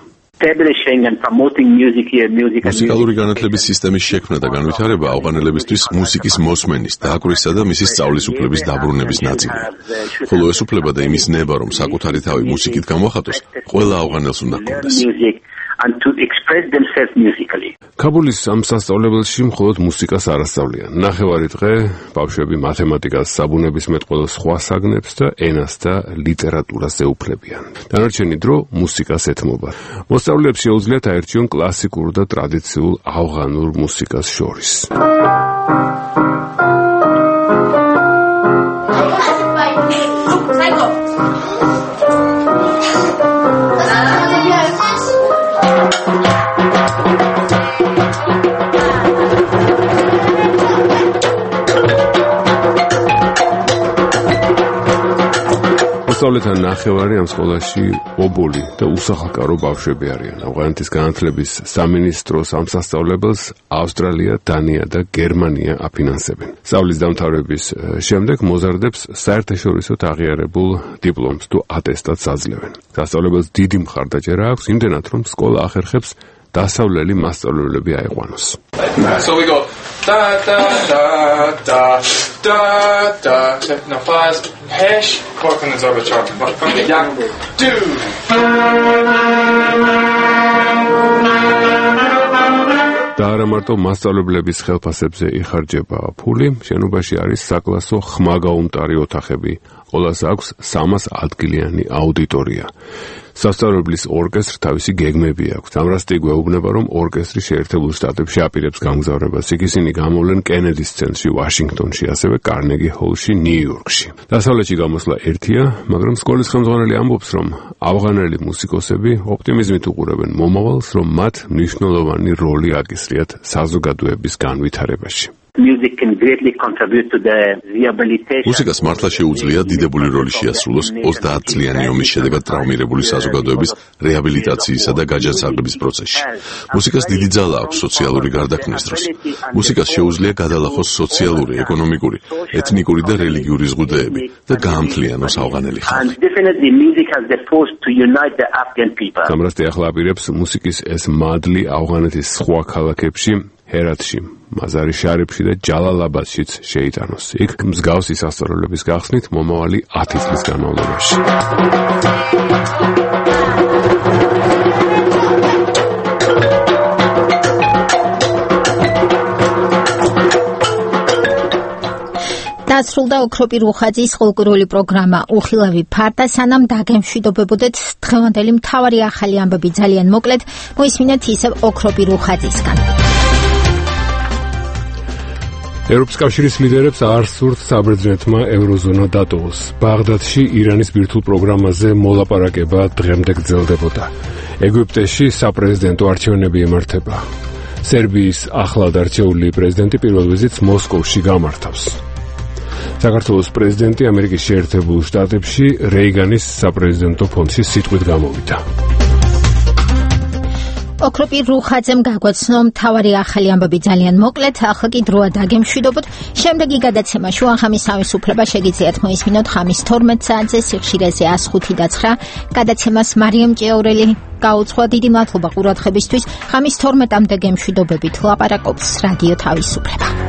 Speaker 4: მუსიკალური განათლების სისტემის შექმნა და განვითარება ავღანელებისთვის მუსიკის მოსმენის, დააკვირისა და მისი სწავლის უფლების დაბრუნების ნაწილია. ხოლო ეს უფლება და იმის ნება, რომ საკუთარი თავი მუსიკით გამოახატოს, ყველა ავღანელს უნდა ჰქონდეს.
Speaker 3: And to express themselves musically.
Speaker 2: კაბულის ამ სასწავლებელში მხოლოდ მუსიკას არ ასწავლიან. ნახევარი დღე ბავშვები მათემატიკას, საბუნებისმეტყველო სხვა საგნებს და ენას და ლიტერატურას ეუფლებიან. დანარჩენი დრო მუსიკას ეთმობა. მოსწავლეებს შეუძლიათ აერჩიონ კლასიკურ და ტრადიციულ ავღანურ მუსიკას შორის. მოსწავლეთა ნახევარი ამ სკოლაში ობოლი და უსახაკარო ბავშვები არიან. ავღანეთის განათლების სამინისტროს ამ სასწავლებელს ავსტრალია, დანია და გერმანია აფინანსებენ. სწავლის დამთავრების შემდეგ მოზარდებს საერთაშორისოდ აღიარებულ დიპლომს თუ ატესტატს აძლევენ. სასწავლებელს დიდი მხარდაჭერა აქვს, იმდენად რომ სკოლა ახერხებს დასავლელი მასწავლებლები აიყვანოს.
Speaker 11: So we go da da da da da da. Now fast hash cork on the zobber chart. From the young dude.
Speaker 2: და არა მარტო მასწავლებლების ხელფასებზე იხარჯება ფული, შენობაში არის საკლასო ხმაგაუმტარი ოთახები. ყველას აქვს 300 ადგილიანი აუდიტორია. სასწავლებლის ორკესტრ თავისი გეგმები აქვს. ამრასტი გვეუბნება, რომ ორკესტრი შეერთებულ შტატებში აპირებს გამგზავრებას. იქ ისინი გამოვლენ კენედის ცენტრში, ვაშინგტონში, ასევე კარნეგი ჰოლში, ნიუ-იორკში. დასავლეთში გამოსვლა ერთია, მაგრამ სკოლის ხელმძღვანელი ამბობს, რომ ავღანელი მუსიკოსები ოპტიმიზმით უყურებენ მომავალს, რომ მათ მნიშვნელოვანი როლი აკისრიათ საზოგადოების განვითარებაში.
Speaker 3: Music can greatly contribute to the rehabilitation.
Speaker 4: მუსიკას მართლა შეუძლია დიდებული როლი შეასრულოს 30 წლიანი ომის შედეგად ტრავმირებული საზოგადოების რეაბილიტაციისა და გაჯანსაღების პროცესში. მუსიკას დიდი ძალა აქვს სოციალური გარდაქმნის დროს. მუსიკას შეუძლია გადალახოს სოციალური, ეკონომიკური, ეთნიკური და რელიგიური ზღუდეები და გაამთლიანოს ავღანელი ხალხი.
Speaker 3: And definitely music has the force to unite the Afghan people.
Speaker 2: სამრასტე ახლა აპირებს მუსიკის ეს მადლი ავღანეთის სხვა ქალაქებში, ჰერათში, მაზარი შარიფში და ჯალალაბადშიც შეიტანოს. იქ მსგავსი სასწავლებლების გახსნით მომავალი 10 წლის განმავლობაში. დასრულდა ოქროპი რუხაძის ფოლკლორული პროგრამა უხილავი ფარდა, სანამ დაგემშვიდობებოდეთ დღევანდელი მთავარი ახალი ამბები ძალიან მოკლედ მოისმინეთ ისევ ოქროპი რუხაძისგან. ევროპის კავშირის ლიდერებს არ სურთ საბერძნეთმა ევროზონა დატოვოს. ბაღდადში ირანის ბირთვულ პროგრამაზე მოლაპარაკება დღემდე გრძელდებოდა. ეგვიპტეში საპრეზიდენტო არჩევნები ემართება. სერბიის ახლად არჩეული პრეზიდენტი პირველ ვიზიტს მოსკოვში გამართავს. საქართველოს პრეზიდენტი ამერიკის შეერთებულ შტატებში რეიგანის საპრეზიდენტო ფონდში სიტყვით გამოვიდა.
Speaker 1: ოქროპი რუხაძემ გაგვაცნო მთავარი ახალი ამბები ძალიან მოკლედ, ახლა კი დროა დაგემშვიდობოთ. შემდეგი გადაცემა შუახამის თავისუფლება შეგიძლიათ მოისმინოთ ხამის 12 საათზე სიხშირეზე 105.9. გადაცემას მარიამ ჭეორელი გაუძღვა. დიდი მადლობა ყურადღებისთვის. ხამის 12-მდე გემშვიდობებით ლაპარაკობს რადიო თავისუფლება.